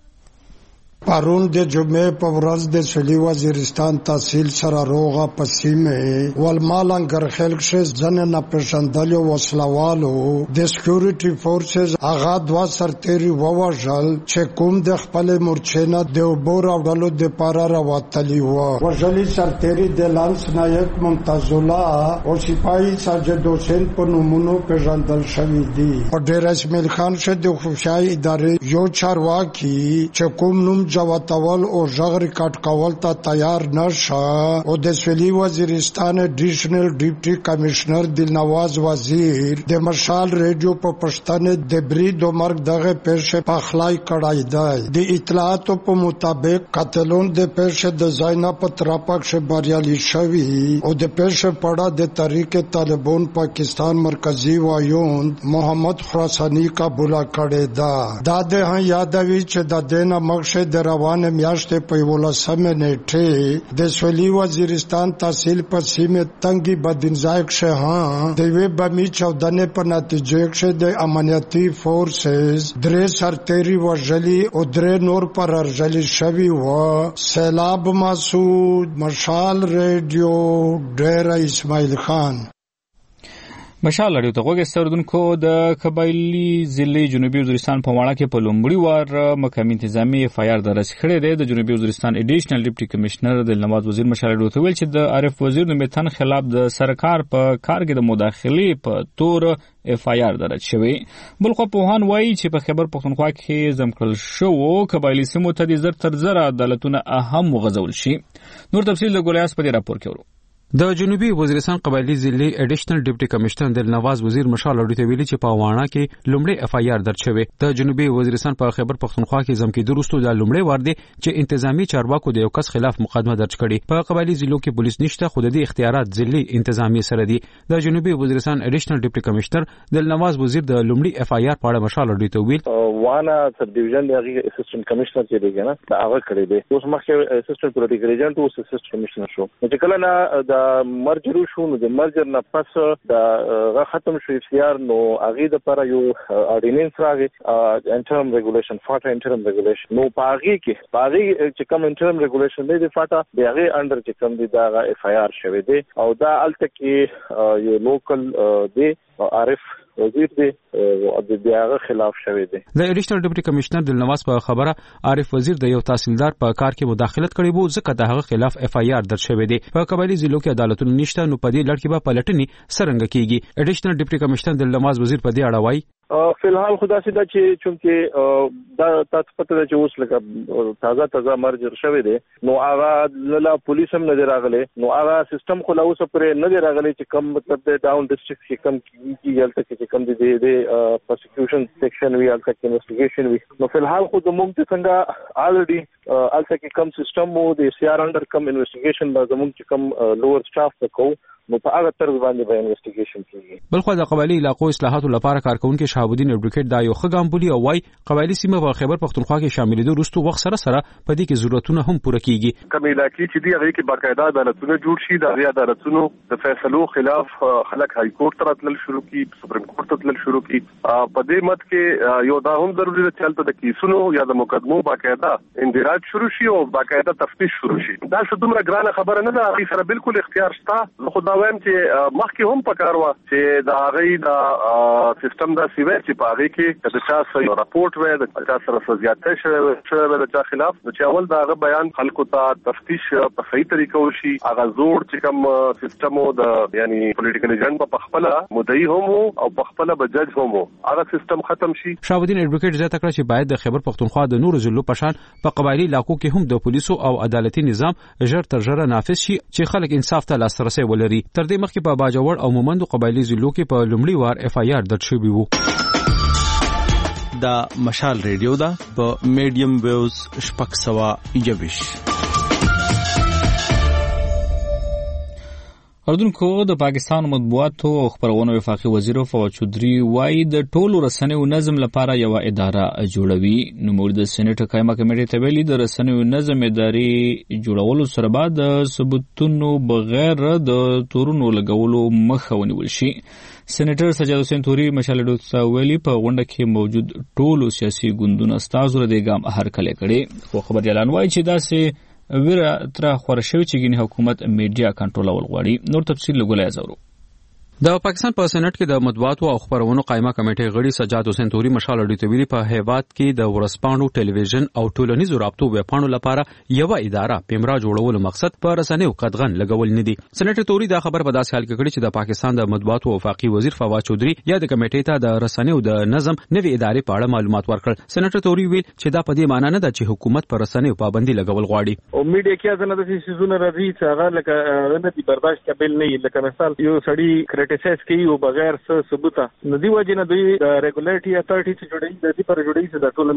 Speaker 18: پرون د جمعې په ورځ د سلی وزیرستان تحصیل سره روغه پسیمه ولمالنګر خلکشه ځنه نه پېژندلو وسلوالو د سکیورټي فورسز هغه 2 سرتيري ووژل چې کوم د خپل مورچینه د وبور اورلو د پارا راوتلی و. وژلي سرتيري د لانس نایک ممتاز الله او سپای ساجد حسین په نومونو پېژندل شوی دي. په ډیر اسماعیل خان شه د خفشای ادارې یو چارواکي چې کوم نوم جواتول او ژغ ریکارډ کول ته تیار نشه او د سویلی وزیرستان ایډیشنل ډیپټي کمشنر دلنواز وزیر د مشال ریډیو په پښتنه د برید او مرګ دغه پیښه په اخلای کړای دی. د اطلاعاتو په مطابق قتلون د پیښه د زینا په تراپک شه بریالي شوی او د پیښه پړه د تحریک طالبان پاکستان مرکزی وایون محمد خراسانی قبول کړی دا د یادوي چې د دینه مخشه د روانه میاشتې په 11 نیټه د سویلی وزیرستان تحصیل په سیمه تنګي بدنځای شه د وی بمی 14 په نتیجه کې د امنیتي فورسز 3 سرتيري وژلي او 3 نور پر ارجلي شوی و. سیلاب مسعود مشال ریډیو ډیر اسماعیل خان.
Speaker 1: مشال رادیو ته غوږ استردونکو د قبایلی ضلع جنوبي وزیرستان په واړه کې په لومړي وار مقامي انتظامی FIR درج کړی دی. د جنوبي وزیرستان ایډیشنل ډیپټي کمشنر دلنواز وزیر مشال رادیو ته ویل چې د عارف وزیر د میتن خلاف د سرکار په کار کې د مداخلې په تور FIR درج شوی. بل خو پوهان وایي چې په خیبر پختونخوا کې ځمکړل شو قبایلی سیمو ته د زر تر زر عدالتونه اهم وغځول شي. نور تفصیل د ګولیاس په راپور کې ورو.
Speaker 17: د جنوبي وزیرستان قبایلی ضلع ایډیشنل ډیپټي کمشنر دلنواز وزیر مشال رادیو ته ویلي چې په واڼه کې لومړی FIR درج شوی. د جنوبي وزیرستان په خیبر پختونخوا کې ځمکې درستو د لومړی وار دی چې انتظامی چارواکو د یو کس خلاف مقدمه درج کړي. په قبایلی ضلعو کې پولیس نشته خو د دې اختیارات ضلعي انتظامی سره دي. د جنوبي وزیرستان ایډیشنل ډیپټي کمشنر دلنواز وزیر د لومړی FIR په اړه مشال رادیو ته ویل
Speaker 7: وانا سب ډیویژن دغه اسسټنټ کمشنر چې دیګه نه دا هغه کړی دی. اوس مخکې اسسټنټ پولیټیکل ایجنټ او اسسټنټ کمشنر شو چې کله نه د مرجر شو نو د مرجر نه پس دا ختم شو FCR نو هغه د پر یو اورډیننس راغی انټرم ریګولیشن فاټا انټرم ریګولیشن نو پاغي چې کوم انټرم ریګولیشن دی فاټا دغه انډر چې کوم دی دا FIR شوی دی او دا الته کې یو لوکل دی عارف وزیر دی او د هغه خلاف شوی دی.
Speaker 17: د ایډیشنل ډیپټي کمشنر دلنواز په خبره عارف وزیر د یو تحصیلدار په کار کې مداخلت کړې وو ځکه د هغه خلاف اف آی آر درج شوی دی. په قبایلی ضلعو کې عدالتونه نشته نو په دې لړ کې به پلټنې څرنګه کیږي. ایډیشنل ډیپټي کمشنر دلنواز وزیر په دې اړه وایي
Speaker 7: فلحال خدا سي دا چې چونکه دا تاسو پته ده چې اوس لکه تازه مرجر شوی دی نو هغه لا پولیس هم نه راغله نو هغه سیستم خو لا اوس پرې نه راغلی چې کم مطلب د ډاون ډیسټریکټ کې کم کیږي چې کم د پروسیکیوشن سیکشن وی الته کې انویسټیګیشن وی نو فلحال خو د موږ څنګه الریډي الته کې کم سیستم وو د سی آر انډر کم انویسټیګیشن به زموږ چې کم لوور سټاف تکو نو په هغه طرز باندې به انویسټیګیشن کیږي.
Speaker 17: بلخو د قبایلی علاقو اصلاحاتو لپاره کارکونکو شهاب الدین اډوکیټ دا یو ښه ګام بولي او وايي قبایلی سیمه په خیبر پختونخوا کې شاملېدو وروسته وخت سره په دې کې ضرورتونه هم پوره کیږي.
Speaker 7: کوم علاقې چې دی هغه کې باقاعده عدالتونه جوړ شي د عدالتونو د فیصلو خلاف خلک های کورټ ته راتلل شروع کی سپریم کورټ ته تلل شروع کی په دې مت کې یو دا هم ضروري ده چې تلته د کیسونو یا د مقدمو باقاعده اندراج شروع شي او باقاعده تفتیش شروع شي. دا څه دومره ګرانه خبره نه ده هغه سره بالکل اختیار شته. خو دا وایم چې مخکې هم پکار و چې د هغه د سیستم د سیوی چې په هغه کې د چا سره راپورټ وای د چا سره زیاته شوی د چا خلاف نو چې اول دا هغه بیان خلکو ته تفتیش په صحیح طریقه وشي هغه زوړ چې کوم سیستم د یعنی پولیټیکل ایجنټ په خپل مدعي هم او په خپل بجج هم هغه سیستم ختم شي.
Speaker 17: شهاب الدین اډوکیټ زیاته کړ چې باید د خیبر پختونخوا د نورو ضلعو په شان په قبایلی علاقو کې هم د پولیسو او عدالتي نظام ژر تر ژره نافذ شي چې خلک انصاف ته لاسرسي ولري. تر دې مخکې په باجوړ او مومندو قبایلی ضلعو کې په لومړي وار اف آی آر درج شوی وو.
Speaker 19: دا مشال ریډیو دا په میډیم ویوز شپږ سوه یویش.
Speaker 1: اردوونکو د پاکستان مطبوعاتو او خبرونو وفاقي وزیر فواد چودري وايي د ټولو رسنیو نظم لپاره یو اداره جوړوي. نو موږ د سېنات قائمه کمیټې ته ویلي د رسنیو نظم ادارې جوړولو سره بعد د ثبوتونو بغیر د تورونو لګولو مخه ونیول شي. سېنیټر سجاد حسین توري مشالډو ته ویلي په غونډه کې موجود ټولو سیاسي ګوندونو استازو له دې ګام هرکلی کړي. خو خبر اعلان وايي چې داسې ویره تر خور شوی چې ګینه حکومت میډیا کنټرول غواړي. نور تفصیل لګولای زورو.
Speaker 17: د پاکستان په سېنات کې د مطبوعاتو او خبرونو قائمه کمیټې غړي سجاد حسین توري مشال اډیو ویلي په هیواد کې د ورسپاڼو ټلویزیون او ټولنیزو رابطو ویبپاڼو لپاره یو اداره پیمرا جوړولو مقصد په رسنیو قدغن لګول نه دي. سېنات توري دا خبر په داسې حال کې کړي چې د پاکستان د مطبوعاتو وفاقي وزیر فواد چودري یا د کمیټې ته د رسنیو د نظم نوې ادارې په اړه معلومات ورکړل. سېنات توري ویل چې دا په دې معنی نه ده چې حکومت پر رسنیو پابندي لګول غواړي.
Speaker 3: او میډیا کې ځنه د سيزونه راځي چې هغه لکه نه دي برداشت قابل نه لکه مثال یو سړی کریټیسایز کوي بغیر څه ثبوت نه دی وجه نه دوی ریګولیټری اتھارټی چې جوړي د دې پر جوړي چې د ټول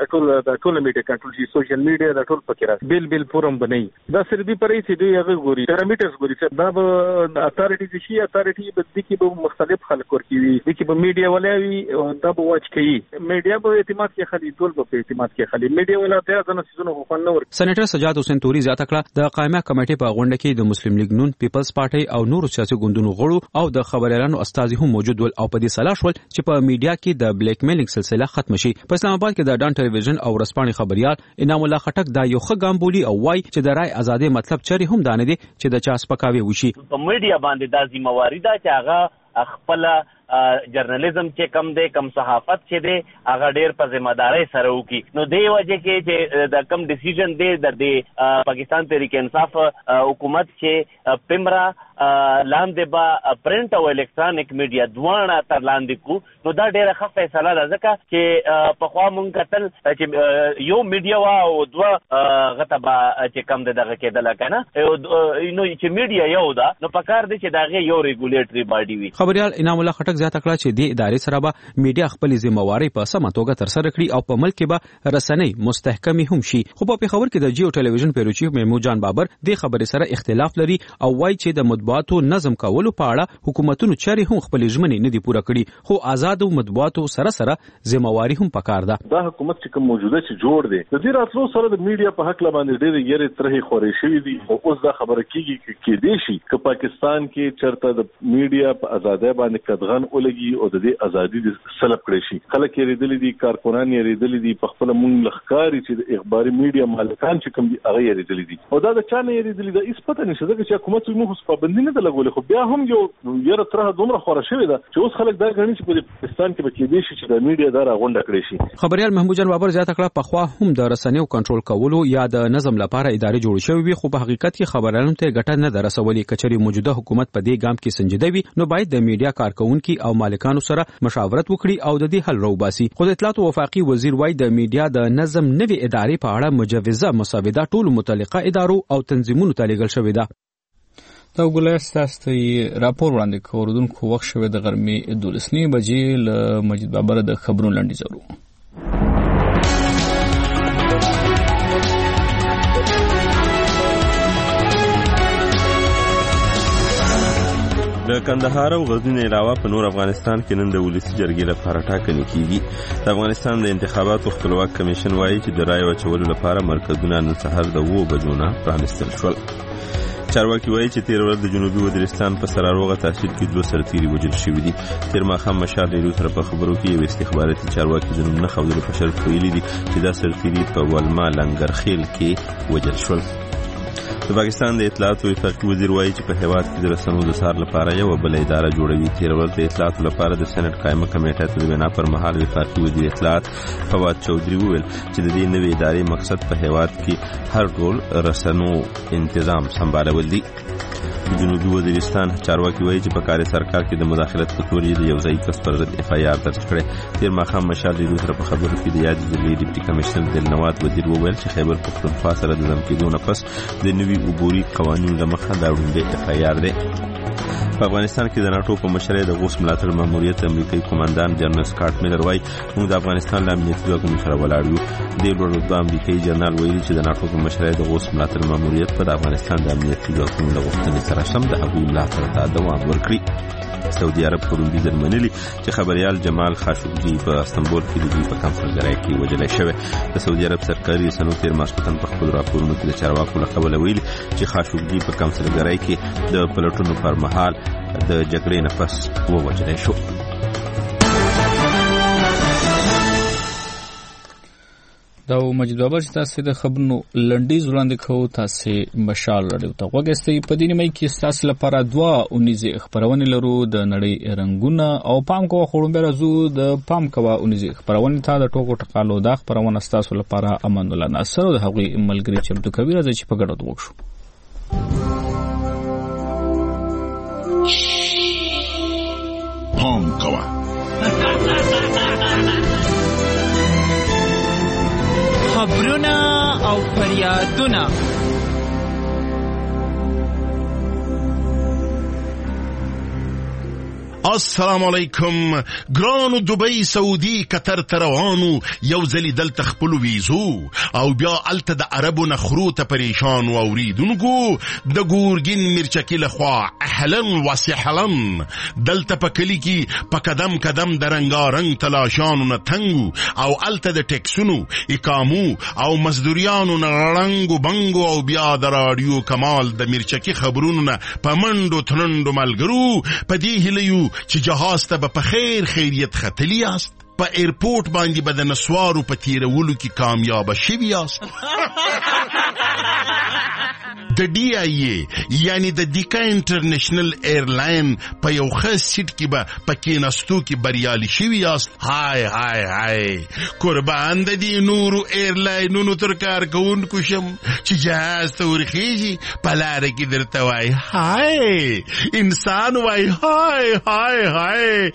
Speaker 3: میډیا کنټرول شي سوشل میډیا د ټول پکې راځي بل فورم بنئ دا سر دې پرې چې دوی هغه ګوري پیرامیټرز ګوري چې دا به اتھارټی شي اتھارټی به د کې به مختلف خلک ورکوي د کې به میډیا ولوي دا به واچ کوي میډیا په اعتماد کې خالي ټول په اعتماد کې خالي میډیا ولاته ځنه سيزونه خو نه ورکوي.
Speaker 17: سېنیټر سجاد حسین توري زیاته کړه د قائمه کمیټې په غونډه کې د مسلم لیگ نون پیپلز پارټي او نورو سیاسي ګوندونو غړو او د خبريالانو استازي هم موجود ول او په دې سلا شول چې په میډیا کې د بلیک میلینګ سلسله ختم شي. په اسلام آباد کې د ډان ټلویزیون او رسپانې خبريال انعام الله خټک دا یو ښه ګام بولي او وايي چې د رای ازادي مطلب چری هم دانه دي چې د چا سپکاوي وشي.
Speaker 20: په میډیا باندې د ذمہواری دا چې هغه خپل جرنالیزم چې کم دی کم صحافت چې دی هغه ډیر په ذمہداري سره وکي. نو دی وجه کې چې د کم ډیسیژن دی د پاکستان تحریک انصاف حکومت چې پیمرا لاندې با پرنٹ او الکترونیک میډیا دواړه تر لاندې کو نو دا ډیره ښه فیصله ده ځکه چې په خوا مونږ کتل چې یو میډیا وا او دوه غتبه چې کم دغه کېدل کنه نو چې میډیا یو ده نو پکار دي چې داغه یو ریګولیټری باډي وي.
Speaker 17: خبريال انعام الله خټک زیاته کړه چې د ادارې سره به میډیا خپل ذمہواری په سمه توګه تر سره کړي او په ملک کې به رسنۍ مستحکمې هم شي. خو په خبر کې د جیو ټلویزیون پیروچی محمود جان بابر د خبرې سره اختلاف لري او وايي چې د مطبوعاتو نظم کولو په اړه حکومتونو چاري هم خپل ژمنې نه دي پوره کړي خو آزاد مطبوعاتو سره ذمہواری هم پکار ده.
Speaker 8: دا حکومت چې کوم موجوده چې جوړ دی د دې راتلو سره د میډیا په حق باندې ډېر یې ترې خورې شوې دي او اوس دا خبره کیږي کې دی شي چې پاکستان کې چرته د میډیا په آزادۍ باندې قدغن بان ولګي او د دې ازادي سلب کړي شي. خلک یې ریدلې دي، کارکونان یې ریدلې دي، په خپل مونږ لخکاري چې د اخباري میډیا مالکان چې کوم دي هغه یې ریدلې دي او دا د چا نه یې ریدلې ده هیڅ پته نشته ځکه چې حکومت موږ پابندي نه لګولې. خو بیا هم یو یره تر دومره خوره شوې ده چې اوس خلک دا غني چې په پاکستان کې به کېدې شي چې د میډیا دا راغونډه کړي شي.
Speaker 17: خبريال محمود جان بابر زیاته کړه په خوا هم د رسنیو کنټرول کولو یا د نظم لپاره ادارې جوړ شوې وي، خو په حقیقت کې خبريالانو ته ګټه نه درسولې. کچري موجوده حکومت په دې ګام کې سنجیده وي نو باید د میډیا کارکونکو او مالکانو سره مشاورت وکړي او د دې حل راوباسي. خو د اطلاعات او وفاقي وزیر وايي د میډیا د نظم نوي ادارې په اړه مجوزه مسوده ټول متعلقه ادارو او تنظیمونو ته لیږل شوې ده.
Speaker 1: دا ګولای ستاسو راپور وړاندې کوردونکو وخت شوه د غرمې 12 بجې ل مجید بابر د خبرونو لاندې زرو.
Speaker 2: د کندهار او غزنی علاوه په نور افغانستان کې نن د ولسی جرګې لپاره ټاکنې کیږي. د افغانستان د انتخاباتو خپلواک کمیشن وایي چې د رای اچولو لپاره مرکزونه نن سهار د 9 بجو نه پرانیستل شول. چارواکي وایي چې تیر ورځ د جنوبي وزیرستان په سراروغه تحصیل کې 2 سرتیري وژل شوي دي. تیر ماښام مشال ریډیو سره په خبرو کې یو استخباراتي چارواکي د نوم نه ښودلو په شرط ویلي دي چې دا سرتیري په ولما لنګرخیل کې وژل شول. د پاکستان د اطلاعات او وفاقي وزیر وایي چې په هیواد کې د رسنیو د سار لپاره یو بل اداره جوړوي. تیر ورځ د اطلاعات لپاره د سېنات قائمه کمیټه ته د بنا پر مهال وفاقي وزیر اطلاعات فواد چودھری وویل چې د دې نوې ادارې مقصد په هیواد کې هر ډول رسنیو تنظیم سمبالول دي. د جنوبي وزیرستان چارواکي وایي چې په کار سرکار کې د مداخلت په تور یې د یو ځای کس پر ضد اف آی آر درج کړی. تیر ماښام مشال ریډیو سره په خبرو کې د یاد ضلعي ډیپټي کمشنر دلنواز وزیر وویل چې خیبر پښتونخوا سره د ضم کېدو نه پس د نوي عبوري قوانینو له مخه دا وړاندې اف آی آر دی. په افغانستان کې د ناټو په مشرۍ د غوث ملاتړ ماموریت امریکایي قوماندان جنرال سکاټ میلر وایي موږ د افغانستان له امنیتي ځواکونو سره ولاړ یو. د لوړ امریکایي جنرال ویلي چې د ناټو په مشرۍ د غوث ملاتړ ماموریت په افغانستان د امنیتي ځواکونو له غوښتنې سره سم د هغوی ملاتړ ته دوام ورکړي. سعودي عرب پروندي درمنلي چې خبريال جمال خاشقجي په استنبول کې د دوی په کنفرانس کې وژل شوی. د سعودي عرب سرکاري رسنیو تیر ماسپښین په خپل راپورونو کې د چارواکو له قبل ویلي چې خاشقجي په کنفرانس کې د پلټونو پر مهال د جګړې نه پس ووژل شو.
Speaker 1: دا مجید بابر چې تاسو د خبرونو لنډیز وړاندې کوو تاسو مشال راډیو ته وګورئ. په دې نیمه کې تاسو لپاره 2 اونیزه خبرونه لرو د نړۍ رنگونه او پام کوه خړومبه رازو د پام کوه اونیزه خبرونه ته د ټوکو ټقالو د خبرونه تاسو لپاره امان الله ناصر او د هغوی ملګری چمتو کوي راځي چې په ګډه وګورو.
Speaker 21: پام کوه خبرونه او فریادونه. السلام علیکم ګرانو دبی سعودي قطر تروانو یو ځلی دلته خپل ویزو او بیا الته د عربو نخرو ته پریشان او اوریدونکو د ګورګین مرچکی لخوا اهلا وسهلا دلته په کلی کې په قدم قدم د رنگارنګ تلاشانو نه تنګو او الته د ټیکسونو اقامو او مزدوریانو نه رنګو بنګو او بیا د رادیو کمال د مرچکی خبرونو نه پمنډو تنندو ملګرو په دې هلیو چې جهاز ته په خیر خیریت ختلی است. په ایرپورټ باندې به د نسوارو په تیرولو کې کامیاب شوي یاست. د ډي آی ای یعنی د دیکا انټرنیشنل ایرلاین په یو خاص سیټ کې به پکې نستو کې بریالي شوي یاست. هاي هاي هاي قربان د دې نورو ایرلاینونو تر کار کوونکو شم چې جهاز ته ورخیږي په لاره کې درته وای هاي انسان وای هاي هاي هاي.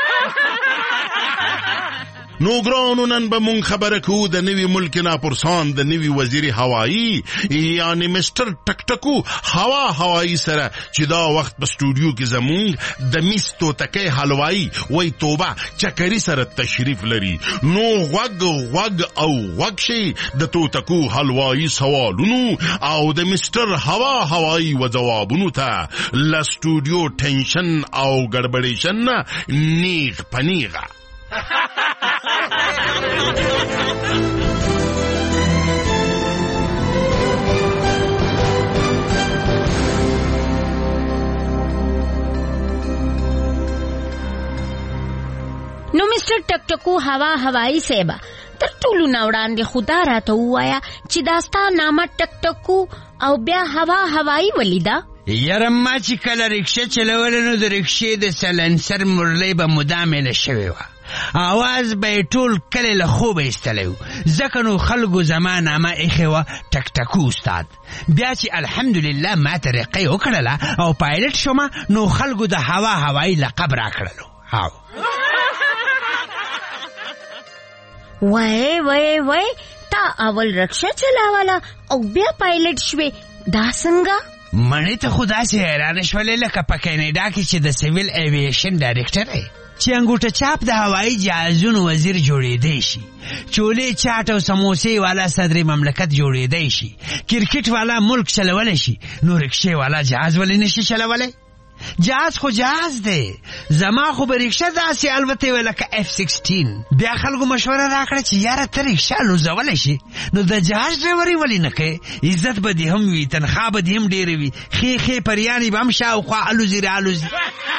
Speaker 21: نو ګرانو نن به مونږ خبره کوو د نوي ملک ناپرسان د نوي وزیر هوایی یعنی مستر ټکټکو هوایی سره چې دا وخت په سټوډیو کې زمونږ د میستو تکي حلوایی وای توبه چکري سره تشریف لري. نو غوګ او غوګ شي د توتکو حلوایی سوالونو او د مستر هوایی و جوابونو ته ل سټوډیو ټینشن او ګډبډیشن نیغ پنیغه.
Speaker 4: مسټر ټکټکو هوایی صاحب تر ټولو نه وړاندې خدا راته ووایا چې دا ستا نامه ټکټکو او بیا هوایی ولیده؟
Speaker 22: یاره ما چې کله رکشه چلوله نو د رکشې د سلنسر مرلۍ به مدامله شوې وه، اواز به یې ټول کلی له خوبه ایستلی و، ځکه نو خلکو زما نامه ایښې وه ټکټکو استاد. بیا چې الحمدلله ما ته رقۍ وکړله او پایلټ شومه نو خلکو د هوایی لقب را کړلو.
Speaker 4: وای تا اول رکشه چلاوله او بیا پایلټ شوې، دا څنګه؟
Speaker 22: مړې ته خو داسې حیرانه شولې لکه په کینیډا کې چې د سیویل ایویشن ډایرکټر دی چې انګوټه چاپ د هوایي جهازونو وزیر جوړېدی شي، چولې چاټ او سموسې والا صدر مملکت جوړېدی شي، کرکټ والا ملک چلولی شي، نو رکشې والا جهاز ولې نشي چلولی؟ جهاز خو جهاز دی، زما خو به رکشه داسې الوتې وه لکه F-16. بیا خلکو مشوره راکړه چې یاره ته رکشه الوزولی شي نو د جهاز ډریوري ولې نه کوې؟ عزت به دې هم وي، تنخوا به دې هم ډېرې وي، ښې پریانې به هم شاوخوا الوزي رالوزي.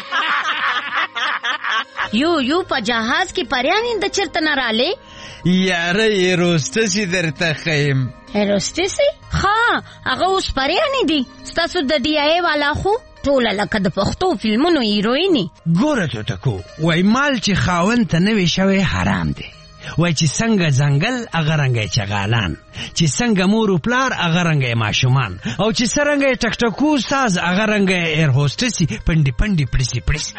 Speaker 4: یو په جهاز کې پریانې د چېرته نه رالې؟
Speaker 22: یاره ایروسټسي درته ښیم.
Speaker 4: ایروسټسي؟ ښه هغه اوس پریانې دي، ستاسو د DIA والا خو ټوله لکه د پښتو فلمونو هیروینې.
Speaker 22: ګوره توتکو، وای مال چې خاوند ته نوی شوی حرام دی، وای چې څنګه ځنګل هغه رنګه چغالان، چې څنګه مور و پلار هغه رنګه ماشومان، او چې څرنګه ټکټکو استاز هغه رنګه ایر هوسټسي پنډي پړسي پړسي.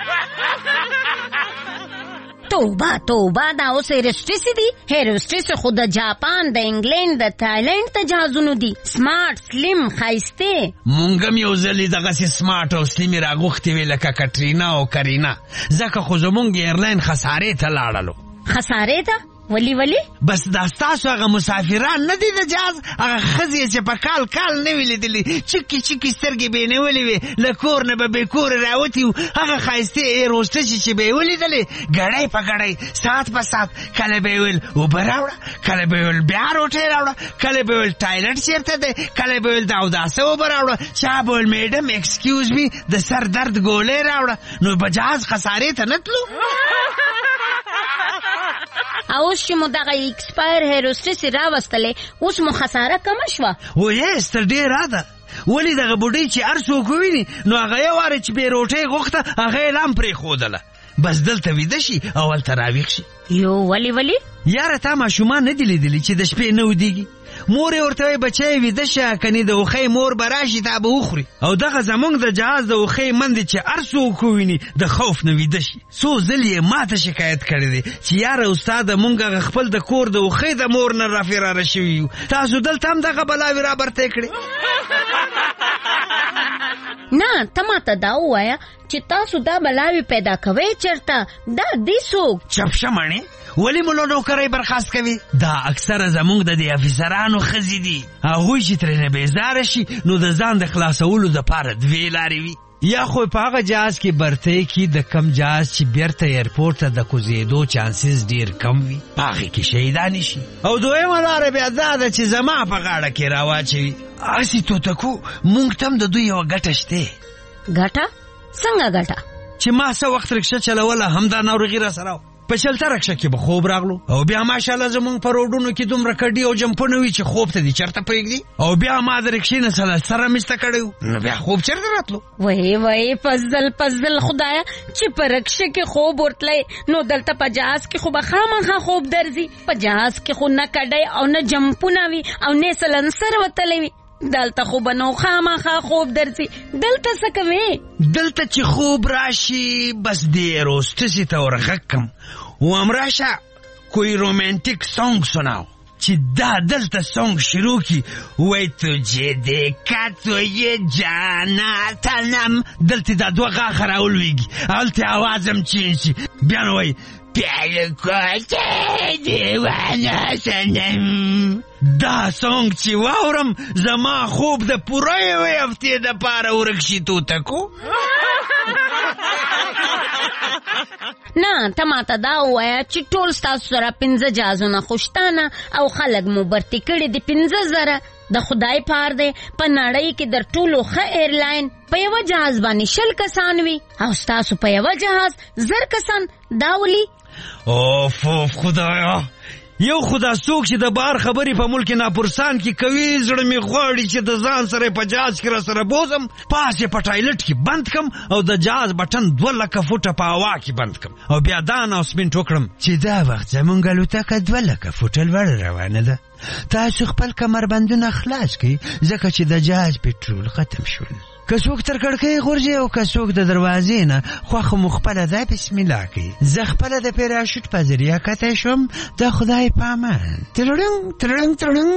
Speaker 4: توبه دا اوس هیروسټسي دي؟ هیروسټسي خو د جاپان، د انګلند، د تایلند ته جهازونو دي، سمارټ سلیم ښایستې.
Speaker 22: مونږ هم یو ځلې دغسې سمارټ او سلیمې راغوښتې وې لکه کټرینا او کرینا، ځکه خو زمونږ ایرلاین خسارې ته لاړلو.
Speaker 4: خسارې ته؟ ولی؟
Speaker 22: بس دا ستاسو هغه مسافران نه دي د جهاز، هغه ښځې چې په کال نه وي لیدلي، چکې سترګې به یې نیولې وې، له کور نه به بېکوره راوتي وو، هغه ښایستې ایر هوسټسې چې به یې ولیدلې ګړی په ګړی، ساعت په ساعت، کله به یې ویل اوبه راوړه، کله به یې ویل بیا روټۍ راوړه، کله به یې ویل ټایلټ چېرته دی، کله به یې ویل د اوداسه اوبه راوړه، چا به ویل میډم ایکسکیوز می د سر درد ګولۍ راوړه. نو په جهاز خسارې ته نه تلو.
Speaker 4: اوس چې مو دغه ایکسپایر هیروسټسي راوستلې اوس مو خساره کمه شوه؟
Speaker 22: وایې ستر ډېره ده. ولې دغه بوډۍ چې هر څوک وویني نو هغه یو واره چې بې روټۍ غوښته هغه یې لا هم پرېښودله، بس دلته ویده شي او هلته راویښ شي.
Speaker 4: ولې؟
Speaker 22: یاره تا ماشومان نه دي لیدلي چې د شپې نه ودېږي؟ مور یې ورته وایي بچی ویده شه، کنې د اوښۍ مور به راشي تا به وخوري. او دغه زمونږ د جهاز د اوښۍ مندې چې هر څوک وویني د خوف نه ویده شي. څو ځل یې ما ته شکایت کړی دی چې یاره استاده مونږ هغه خپل د کور د اوښۍ د مور نه رافراره شوي یو، تاسو دلته هم دغه بلاوې رابرتې کړې.
Speaker 4: نه ته ماته دا ووایه چې تاسو دا بلاوې پیدا کوئ چېرته؟ دا دی څوک؟
Speaker 22: چپ شه مڼې، ولې مو له نوکرۍ برخاست کوي؟ دا اکثره زمونږ د دې افیسرانو ښځې دي، هغوی چې ترېنه بیزاره شي نو د ځان د خلاصولو دپاره دوې لارې وي، یا خو په هغه جهاز کې برتۍ کې د کم جهاز چې بیرته ایرپورټ ته د کوزېدو چانسز ډېر کم وي، په هغې کې شهیدانې شي. او دویمه لاره بیا دا ده چې زما په غاړه کې راواچوي. هسې توتکو مونږ ته هم د دوی یوه ګټه شته.
Speaker 4: ګټه؟ څنګه ګټه؟
Speaker 22: چې ما څه وخت رکشه چلوله همدا ناروغي را سره وه، په چلته رکشه کې به خوب راغلو، او بیا ماشاءالله زمونږ په روډونو کې دومره کډي او جمپونه وي چې خوب ته دې چېرته پرېږدي، او بیا ما د رکشې نه سره مسته کړی و، نو بیا خوب چېرته راتلو؟
Speaker 4: وای فضل خدایا چې په رکشه کې خوب ورتلی نو دلته په جهاز کې خو به خامخا خوب درځي. په جهاز کې خو نه کډی او نه جمپونه وي او نه سلنسر وتلی وي، دلته خو به نو خامخا خوب درځي. دلته څه کوې؟
Speaker 22: دلته چې خوب راشي بس دې ایروسټسي ته ورغږ کم وام راشه کوئی رومانټیک سانګ سناو چې دا دلته سانګ شروع کی وای تجھے دیکھا تو یہ جانا تنم، دلته دا دوه غاښه راولویږي، هلته آوازم چینج شي، بیا نو وای پیار کوته دیوانه سنم. دا سانګ چې واورم زما خوب د پوره یوې هفتې دپاره ورک شي توتکو.
Speaker 4: نه ته ماته دا ووایه چې ټول ستاسو سره 5 جهازونه خوشتانه او خلک مو برتې کړي دي 15,000. د خدای پار دی په نړۍ کې در ټولو ښه ایرلاین په یوه جهاز باندې 20 کسان وي او ستاسو په یوه جهاز 1000 کسان. دا ولي؟
Speaker 22: اوف خدایا یو خدا څوک چې د بار خبرې په ملک ناپرسان کې کوي زړه مې غواړي چې د ځان سره په جاز کې را سره بوزم پاس یې په ټایلټ کې بند کم او د جاز بټن 2 لکه فوټه په هوا کې بند کم او بیا دا اناونسمنټ وکړم چې دا وخت زمونږ الوتکه 2 لکه فوټه لوړ روانه ده تاسو خپل کمربندونه خلاص کړئ ځکه چې د جاز پټرول ختم شول که څوک تر کړکۍ غورځي او که څوک د دروازې نه خوښه مو خپله ده بسم الله کوي زه خپله د پیراشوټ په ذریعه کتی شوم د خدای په امان ترړنګ ترړنګ ترړنګ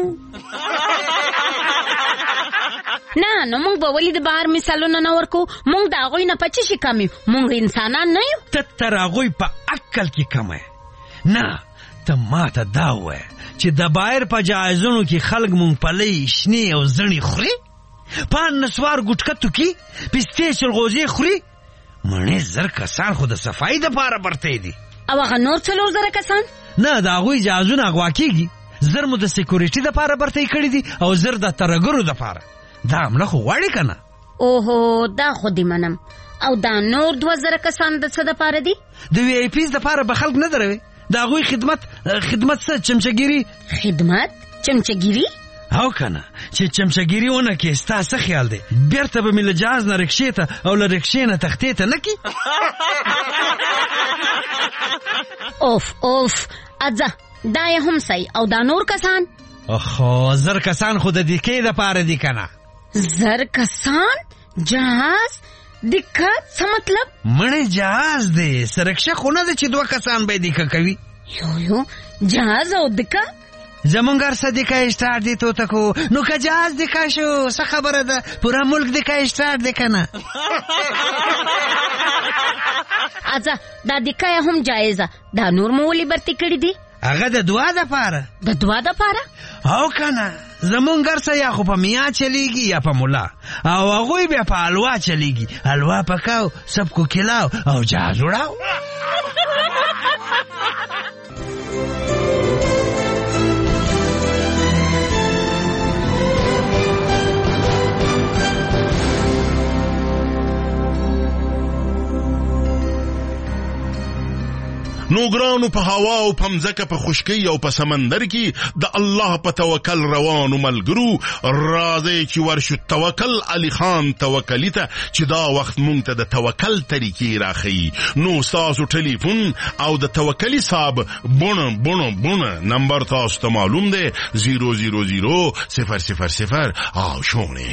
Speaker 4: نه نو موږ به ولې د بهر مثالونه نه ورکو موږ د هغوی نه په څه شي کم یو موږ انسانان نه یو
Speaker 22: ته تر هغوی په عقل کې کم یې نه ته ماته دا ووایه چې د بایر په جهازونو کې خلک مونګپلۍ شنې او زړې خوري پان نسوار ګټکتو کې پستې چلغوزې خوري مڼې 1000 کسان خو د صفایي دپاره برتی دي
Speaker 4: او هغه نور 4000 کسان
Speaker 22: نه د هغوی جهازونه اغوا کېږي 1000 مو د سیکورټي دپاره برتی کړي دي او 1000 د ترهګرو دپاره دا حمله خو غواړي که نه
Speaker 4: اوهو دا خو دې منم او دا نور 2000 کسان د څه دپاره دي
Speaker 22: د وی آی پیز دپاره به خلک نه دروي د هغوی خدمت څه چمچهګیري
Speaker 4: خدمت چمچهګیري
Speaker 22: او کنه چې چمچهګیري ونه کې ستا څه خیال دی بیرته به مې له جهاز نه رکشې ته او له رکشې نه تختې ته نه کی
Speaker 4: اوف اځه دا یې هم صحیح او دا نور کسان
Speaker 22: اخو 1000 کسان خو د دیکې دپاره دي که نه
Speaker 4: 1000 کسان جهاز دقت څه مطلب
Speaker 22: مړی جهاز دی سرکشه خو نه ده چې 2 کسان به یې دیکه کوي
Speaker 4: یو جهاز او دقه
Speaker 22: زمونږ هر څه دیکه اسټارټ دی توتکو نو که جهاز دیکه شو څه خبره ده پوره ملک دیکه اسټارټ دی که نه
Speaker 4: اځه دا دیکه هم جایزه دا نور مو ولې برتې کړي دي
Speaker 22: هغه د دعا دپاره او که نه زمونږ هر څه یا خو په میا چلیږي یا په ملا او هغوی بیا په حلوا چلیږي حلوا پکاو سبکو کلاو او جهاز وړاو
Speaker 21: نو ګرانو په هوا او په مځکه په خشکۍ او په سمندر کې د الله په توکل روانو ملګرو راځئ چې ورشو توکل علي خان توکلی ته چې دا وخت مونږ ته د توکل طریقې راښیي نو ستاسو ټلیفون او د توکلی صاحب بونه نمبر تاسو ته معلوم دی 000 او شونه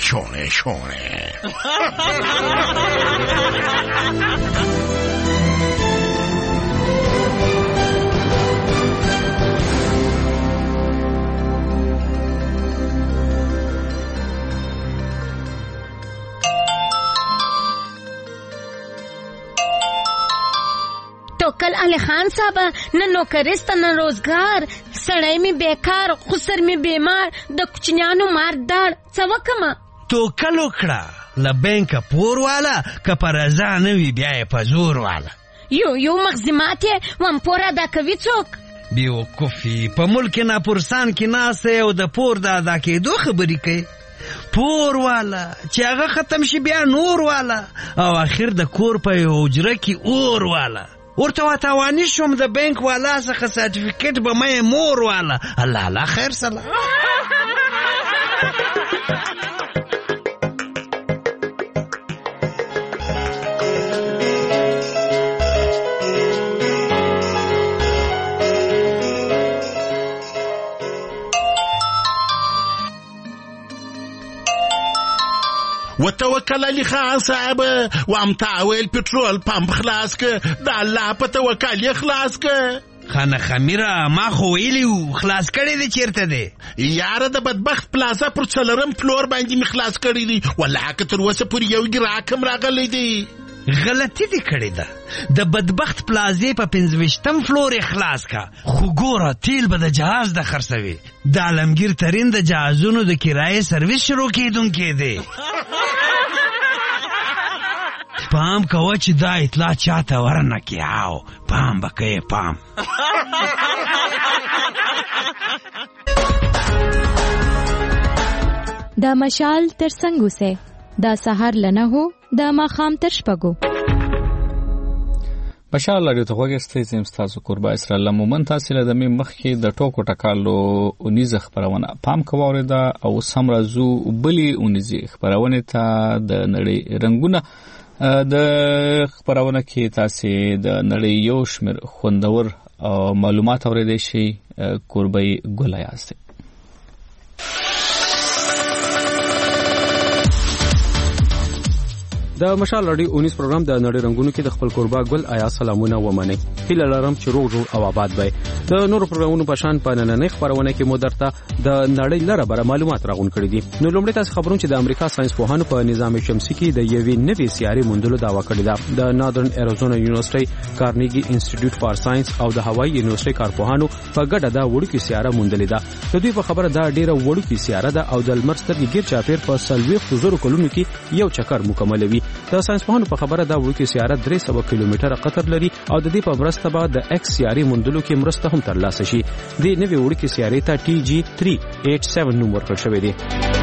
Speaker 4: توکل علی خان صاحب نه نوکرسته نه روزګار سړی می بیکار خسر می بیمار د کوچنیانو ماردار څه وکمه
Speaker 22: توکل وکړه له بانکه پور والا که په رضا نه وي بیا یې په زور والا
Speaker 4: یو مغزمات یې وم پور ادا کوي څوک
Speaker 22: بیوقوفي په ملک ناپرسان کې ناسته او د پور د ادا کېدو خبرې کوي پور والا چې هغه ختم شي بیا نور والا او اخر د کور په حجره کې اور والا ورته وتاواني شوم د بانک والا څخه سرټیفیکیټ به مې مور والا الله خیر سلام
Speaker 21: وتوکل علي خان صاحب وام تعویل پټرول پمپ خلاص که د الله په توکل یې خلاص که
Speaker 22: خانه خمیره ما خو ویلیو خلاص کړی دی چیرته دی
Speaker 21: یاره د بدبخت پلازا پر 4 فلور باندې می خلاص کړی دی والله که تر اوسه پورې یو ګراک هم راغلی دی
Speaker 22: غلطی دی کړی ده د بدبخت پلازې په 25م فلور خلاص کا خو ګوره تیل به د جهاز د خرڅوي د عالمگیر ترین د جهازونو د کرایې سرویس شروع کیدونکې دی پام کوه چې دا اطلاع چاته ورنه کیاو پام بکې پام
Speaker 5: دا مشال تر څنګه سه دا سحر لنه هو دا ماخام تر شپګو
Speaker 1: بشار لري ته وګستې زم تاسو قربا اسرائیل مومن تاسو له دمه مخ کې د ټوکو ټکالو اونیزه خبرونه پام کوي دا او سمرازو بلی اونیزه خبرونه ته د نړۍ رنگونه د خبرونه کې تاسو د نړۍ یو شمیر خوندور معلومات اوریدئ شي قربای ګل یاست
Speaker 17: د مشال لړۍ 19 پروګرام د نړۍ رنگونو کې د خپل قربا ګل آیا سلامونه ومني هیله لرم چې روغ جوړ او آباد وي د نورو پروګرامونو په شان په نننۍ خبرونه کې مو درته د نړۍ لره بر معلومات راغون کړی دي نو لومړی تاسو خبرونه چې د امریکا ساينس پوهانو په نظام شمسي کې د یوې نوې سیارې موندلو دعوا کړې ده د ناردرن اریزونا یونیورسيټي کارنیګي انسټیټیوټ فار ساينس او د هوایي یونیورسيټي کارپوهانو په ګډه دا وړوکی سیاره موندلې ده د دوی په خبره دا ډیره وړوکی سیاره ده او د لمر سترګې ګیر چاپیر په 30,000 کلونو کې یو چکر مکملوي د ساينس پوهانو په خبره دا وړوکی سیاره 300 کیلومتره قطر لري او د دې په مرسته به د ایکس سیارې موندلو کې مرسته هم ترلاسه شي د نوې وړوکی سیارې ته TG387 نوم ورکړل شوی دی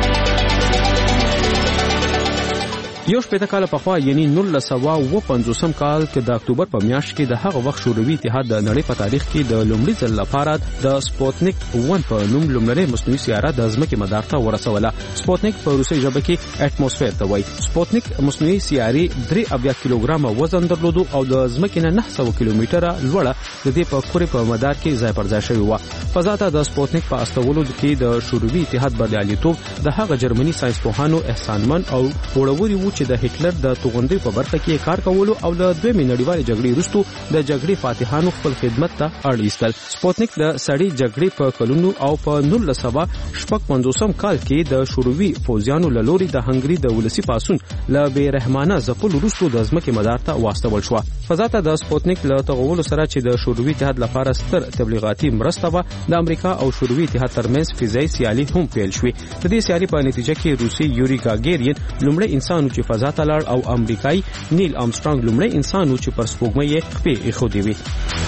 Speaker 17: یو شپږ کال پخوا یعنی 1950 کال کې د اکتوبر په میاشت کې د هغه وخت شوروي اتحاد د نړۍ په تاریخ کې د لومړي ځل لپاره د سپوتنیک 1 په نوم لومړنۍ مصنوعي سیاره د ځمکې مدار ته ورسوله سپوتنیک په روسي ژبه کې اټموسفیر ته وایي سپوتنیک مصنوعي سیارې 3 کیلوګرام وزن درلود او د ځمکې نه 900 کیلومتره لوړه د دې په کورې په مدار کې ځای پر ځای شوی و فضا ته د سپوتنیک په استولو کې د شوروي اتحاد بریالیتوب د هغه جرمني ساينس پوهانو احسانمن او وړوري و چې د هټلر د توغندۍ په برخه کې کار کولو او د دویمې نړیوالې جګړې وروسته د جګړې فاتحانو خپل خدمت ته اړ ایستل سپوتنیک د سړی جګړې په کلونو او په 1955 کال کې د شوروي فوجیانو له لوري د هنګري د ولسی پاسون له بیرحمانه ځپلو وروسته د ځمکې مدار ته واستول شو فضا ته د سپوتنیک له تغولو سره چې د شوروي اتحاد لپاره ستر تبلیغاتي مرسته و د امریکا او شوروي اتحاد ترمنځ فضایي سیالي هم پیل شوې د دې سیالي په نتیجه کې روسي یوري ګاګیرین لومړی انسان چې فضا ته لاړ او امریکایي نیل آرمسترانګ لومړی انسان چې پر سپوږمۍ یې خپې ایښودې وي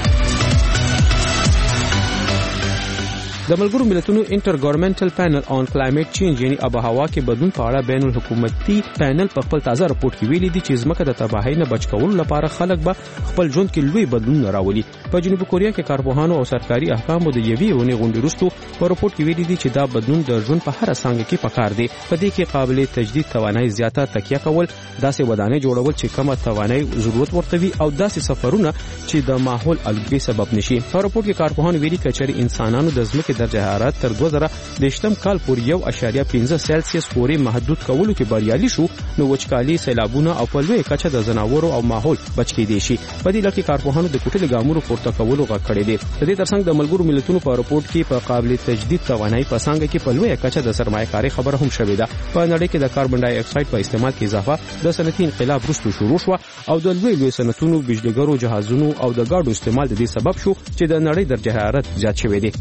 Speaker 17: د ملګرو ملتونو انټرګورنمنټل پینل آن کلایمټ چینج یعنی آب و هوا کې بدلون په اړه بین الحکومتي پینل په خپل تازه راپورټ کې ویلي دي چې ځمکه د تباهۍ نه بچ کولو لپاره خلک به خپل ژوند کې لوی بدلون راولي په جنوبي کوریا کې کارپوهانو او سرکاري احکامو د یوې ونې غونډې وروسته په راپورټ کې ویلي دي چې دا بدلون د ژوند په هر څانګه کې پکار دی په دې کې قابل تجدید توانایي زیاته تکیه کول داسې ودانۍ جوړول چې کمه توانایي ضرورت ورته وي او داسې سفرونه چې د ماحول الګي سبب نشي په راپورټ کې کارپوهانو ویلي چې انسانانو د ځمکې درجه حرارت تر 2020 کال پورې 1.15 سلسیس پورې محدود کولو کې بریالي شو نو وچکالي سیلابونه او په لوی کچه د زناورو او ماحول بچ کېدي شي په دې لکه کارپوهانو د کوټل ګامونو پورته کولو غږ کړی دی د دې ترڅنګ د ملګرو ملتونو په راپورټ کې په قابل تجدید توانایي په څنګه کې په لوی کچه د سرمایه‌کاري خبره هم شوې ده په نړۍ کې د کاربن ډای اکساید په استعمال کې اضافه د صنعتي انقلاب وروسته شروع شو او د لوی صنعتونو بجلیګرو جهازونو او د ګاډو استعمال د دې سبب شو چې د نړۍ درجه حرارت زیات شوی دی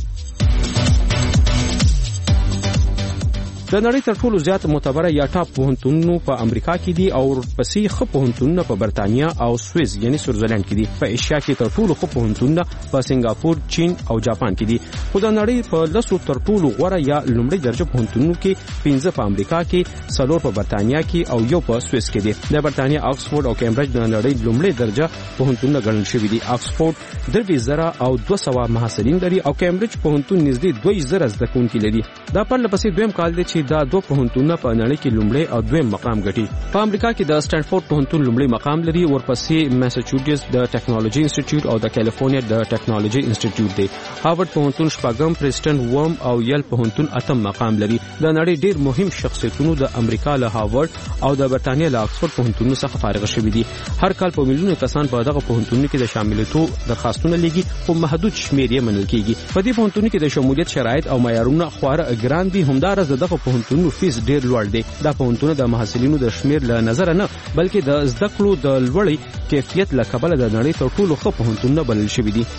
Speaker 17: د نړۍ تر ټولو زیات معتبره یا ټاپ پوهنتونونه په امریکا کې دي او ورپسې ښه پوهنتونونه په برتانیا او سوئس یعنی سویټزرلند کې دي په ایشیا کې تر ټولو ښه پوهنتونونه په سنگاپور چین او جاپان کې دي خو د نړۍ په لسو تر ټولو غوره یا لومړی درجه پوهنتونونو کې 15 په امریکا کې 4 په برتانیا کې او یو په سوئس کې دي د برتانیا آکسفورد او کیمبرج د نړۍ لومړی درجه پوهنتونونه ګڼل شوی دي آکسفورد 3000 او 200 محصلین لري او کیمبرج پوهنتون نږدې 2000 زده کوونکي لري دا پرله پسې دویم کال دی دا دوه پوهنتونونه په نړۍ کې لومړی او دویم مقام ګټي په امریکا کې د سټانفورد پوهنتون لومړی مقام لري ورپسې ماساچوسټس د ټیکنالوژي انسټیټیوټ او د کالیفورنیا د ټیکنالوژي انسټیټیوټ دی هارورډ پوهنتون شپږم پریسټن ووم او یل پوهنتون اتم مقام لري د نړۍ ډیر مهم شخصیتونو د امریکا له هارورډ او د برتانیا له آکسفورد پوهنتونونو څخه فارغ شوي دي هر کال په میلیونونو کسان په دغه پوهنتونونو کې د شاملېدو درخواستونه لګي خو محدود شمېر یې منل کیږي په دې پوهنتونونو کې د شمولیت شرایط او معیارونه خورا ګران دي همدارس دغه پوهنتونونو فیس ډیر لوړ دی دا پوهنتونونه د محصلینو د شمېر له نظر نه بلکې د زده کړو د لوړې کیفیت له کبله د نړۍ تر ټولو ښه پوهنتونونه بلل شوي دي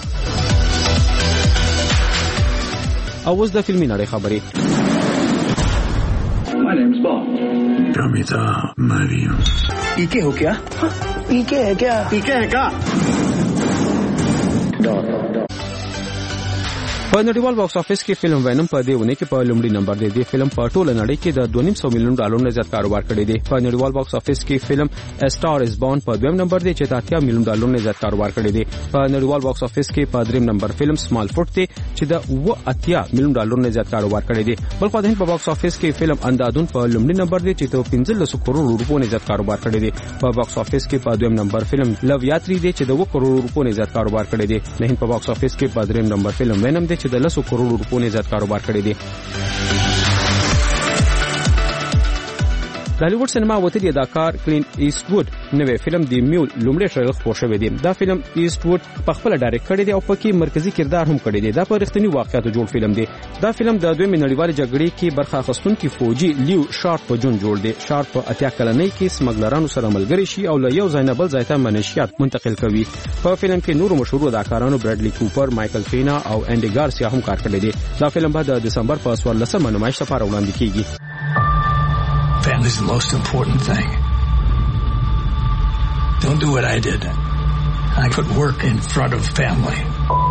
Speaker 17: او اوس د فلمي نړۍ خبرې
Speaker 10: पीके हो क्या पीके है क्या
Speaker 17: په نړیوال باکس افیس کې فلم وینم په دې ونه کې په لومړي نمبر دی. د فلم په ټوله نړۍ کې د 2.5 میلیون ډالر نه زیات کاروبار کړی دی. په نړیوال باکس افیس کې فلم اسټار از بورن په دویم نمبر دی چې 80 میلیون ډالر نه زیات کاروبار کړی دی. په نړیوال باکس افیس کې په دریم نمبر فلم سمال فوټ دی چې د 80 میلیون ډالر نه زیات کاروبار کړی دی. بل خو د هند په باکس افیس کې فلم اندادون په لومړي نمبر دی چې 15 کروڑ روپو نه زیات کاروبار کړی دی. په باکس افیس کې په دویم نمبر فلم لو یاتری دی چې د 2 کروڑ روپو نه زیات کاروبار کړی دی. د هند په باکس افیس کې په دریم نمبر فلم وینم دی چې د 10 کروڑ روپو نه زیات کاروبار کړی دی. د هالیوډ سینما وتلی اداکار کلین ایسټ وډ نوې فلم دی میول لومړی ټریلر خپور شوی دی. دا فلم ایسټ وډ په خپل ډایرکټ کړی دی او پکې مرکزی کردار هم کړی دی. دا په رښتینی واقعیتو جوړ فلم دی. دا فلم د دویمې نړیوالې جګړې کې برخه اخیستونکي فوجي لیو شارپ په جون جوړ دی. شارپ په 80 کلنۍ کې سمګلرانو سره ملګری شي او له یو ځای نه بل ځای ته منشیات منتقل کوي. په فلم کې نورو مشهور اداکارانو برادلی کوپر، مایکل فینا او انډي ګارسیا هم کار کړی دی. دا فلم به د دسمبر په 14مه نمایش لپاره وړاندې کیږي.
Speaker 10: Family's the most important thing. Don't do what I did. I put work in front of family.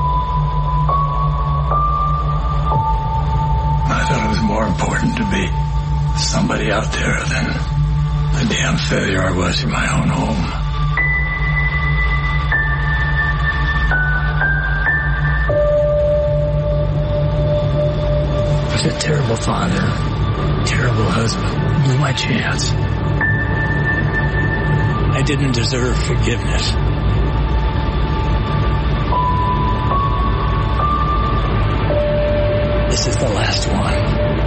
Speaker 10: I thought it was more important to be somebody out there than the damn failure I was in my own home. I was a terrible father, terrible husband. Blew my chance. I didn't deserve forgiveness. This is the last one.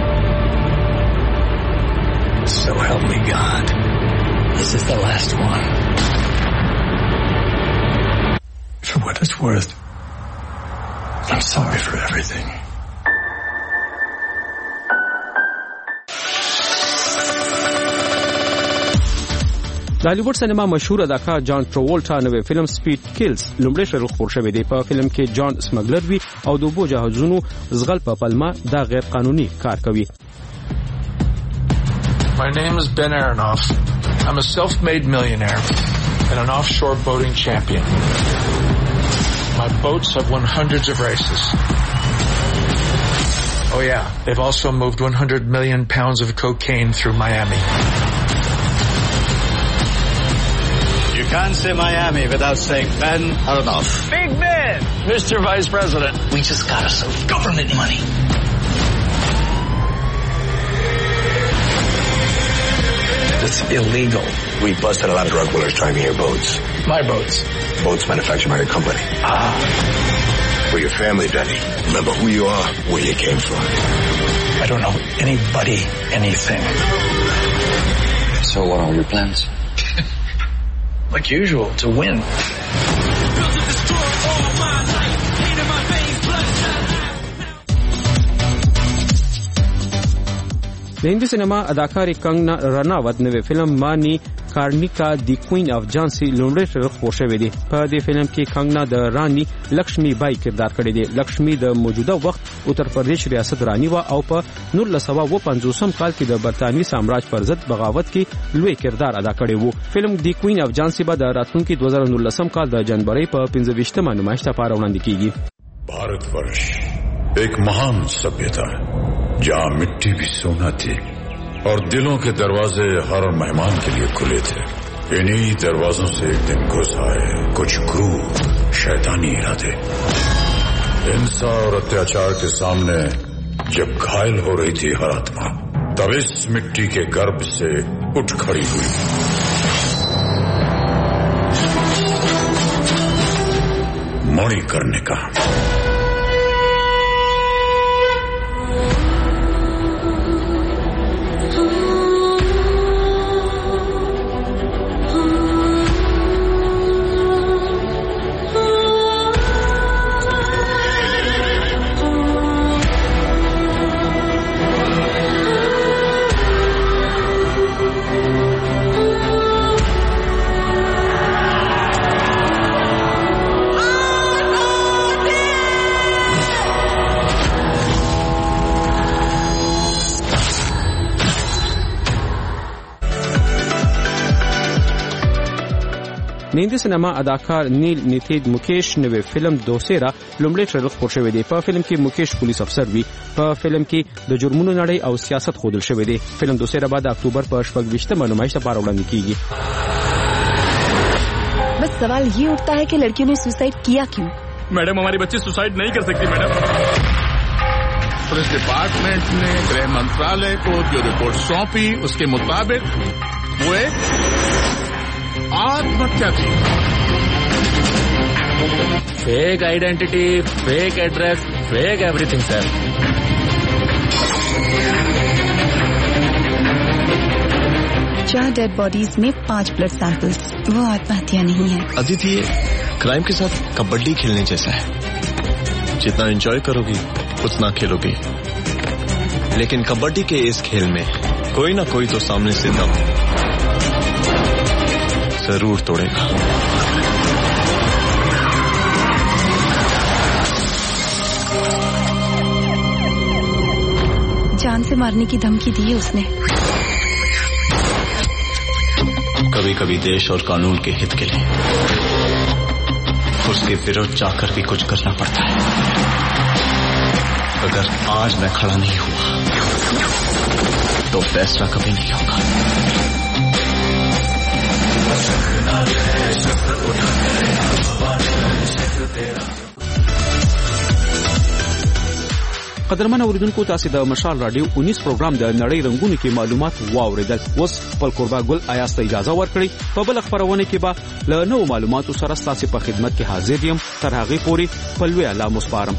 Speaker 10: So help me God. This is the last one. For what it's worth, I'm sorry for everything.
Speaker 17: د هالیوډ سینما مشهور اداکار جان ټراولټا نوې فلم سپیډ کیلز لومړی ټریلر خپور شوی دی. په فلم کې جان سمګلر وی او د اوبو جهازونو زغل په پلمه دا غیر قانوني کار کوي.
Speaker 11: My name is Ben Aronoff. I'm a self-made millionaire and an offshore boating champion. My boats have won hundreds of races. Oh yeah, they've also moved 100 million pounds of cocaine through Miami.
Speaker 12: You can't say Miami without saying Ben Aronoff.
Speaker 11: Big Ben! Mr. Vice President.
Speaker 12: We just got ourselves government money. It's illegal. We busted a lot of drug dealers driving your boats.
Speaker 11: My boats.
Speaker 12: Boats manufactured by your company. We're your family, Benny. Remember who you are, where you came from.
Speaker 10: I don't know anybody, anything.
Speaker 12: So what are your plans?
Speaker 10: Like usual, to win.
Speaker 17: د هندي سینما اداکارې کنګنا رناوت نوې فلم مانی کارنیکا دی کوین اف جانسی لومړی ټریلر خپور شوی دی. په دې فلم کې کنګنا د رانی لکشمی بای کردار کړی دی. لکشمی د موجوده وخت اتر پردیش ریاست رانی و او په 1950 کال کې د برتانوي سامراج پر ضد بغاوت کې لوی کردار ادا کړی وو. فلم دی کوین اف جانسی به د راتلونکي 2019 کال د جنوري په 25مه نمایش لپاره وړاندې کیږي.
Speaker 23: भारत वर्ष एक महान सभ्यता है जहाँ मिट्टी भी सोना थी और दिलों के दरवाजे हर मेहमान के लिए खुले थे. इन्हीं दरवाजों से एक दिन घुस आए कुछ क्रूर शैतानी इरादे. हिंसा और अत्याचार के सामने जब घायल हो रही थी हर आत्मा, तब इस मिट्टी के गर्भ से उठ खड़ी हुई. मणिकर्णिका.
Speaker 17: د هندي سینما اداکار نیل نیتید مکیش نوې فلم دوسیرا لومړی ټریلر خپور شوی دی. په فلم کې مکیش پولیس افسر وي. په فلم کې د جرمونو نړۍ او سیاست ښودل شوی دی. فلم دوسیرا بعد اکتوبر په 28 نمایش لپاره وړاندې کیږي.
Speaker 9: बस सवाल ये उठता है कि लड़कियों ने सुसाइड किया क्यों?
Speaker 13: मैडम, हमारी बच्ची सुसाइड नहीं कर सकती मैडम। पुलिस डिपार्टमेंट ने गृह मंत्रालय को जो रिपोर्ट सौंपी उसके मुताबिक वो एक आत्महत्या थी।
Speaker 14: Fake identity, fake address, fake everything sir.
Speaker 9: 4 dead bodies में 5 ब्लड सैंपल्स, वो आत्महत्या नहीं है।
Speaker 24: अदिति, ये क्राइम के साथ कबड्डी खेलने जैसा है। जितना एंजॉय करोगी उतना खेलोगी, लेकिन कबड्डी के इस खेल में कोई ना कोई तो सामने से दम जरूर तोड़ेगा।
Speaker 9: जान से मारने की धमकी दी है उसने।
Speaker 24: कभी कभी देश और कानून के हित के लिए उसके विरुद्ध जाकर भी कुछ करना पड़ता है। अगर आज मैं खड़ा नहीं हुआ तो फैसला कभी नहीं होगा।
Speaker 17: قدرمن اوریدونکو، تاسو د مشال رادیو 19 پروګرام د نړۍ رنگونو کې معلومات واوریدل. اوس خپل قربا ګل آیاست اجازه ورکړي. په بل خبرونه کې به له نوو معلوماتو سره تاسو په خدمت کې حاضر یم. تر هغه پورې په لوی الله مسپارم.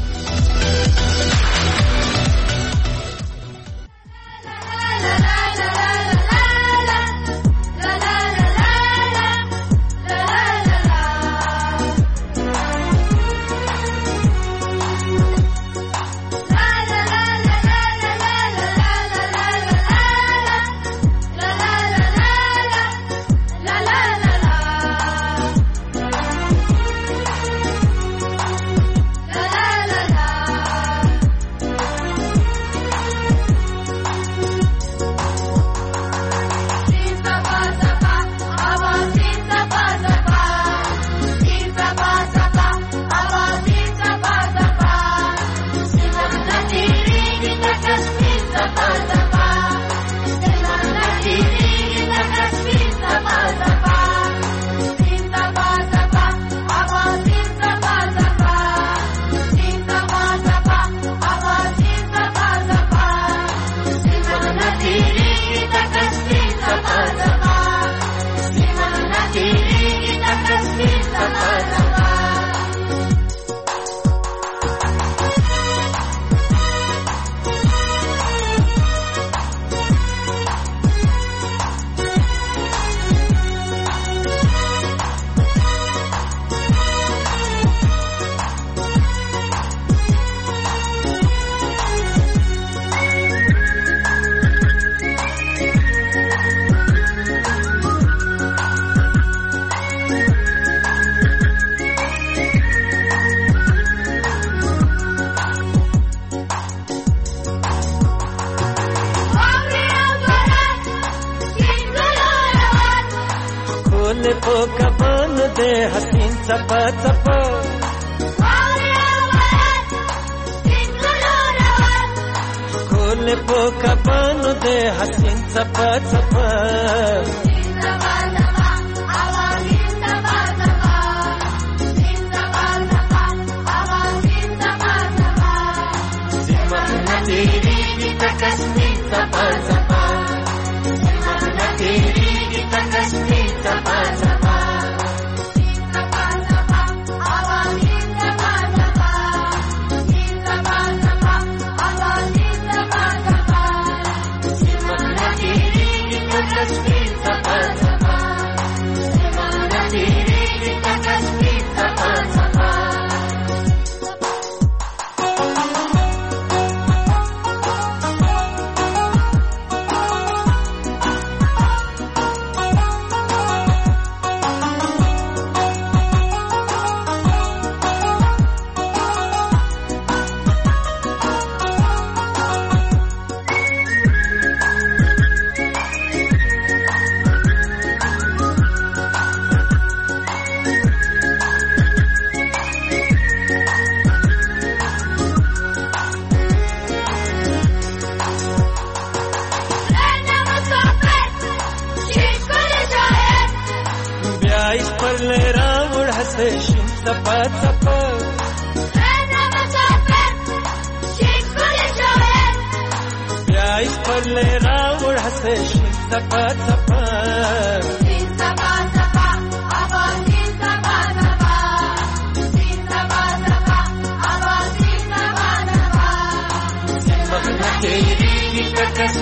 Speaker 25: Thank you.
Speaker 6: حسشین سپا سپا بیایش پر لیرا ور حسشین سپا سپا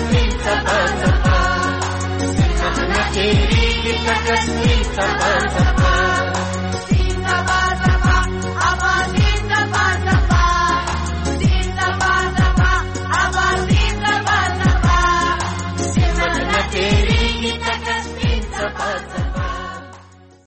Speaker 6: Kita kasih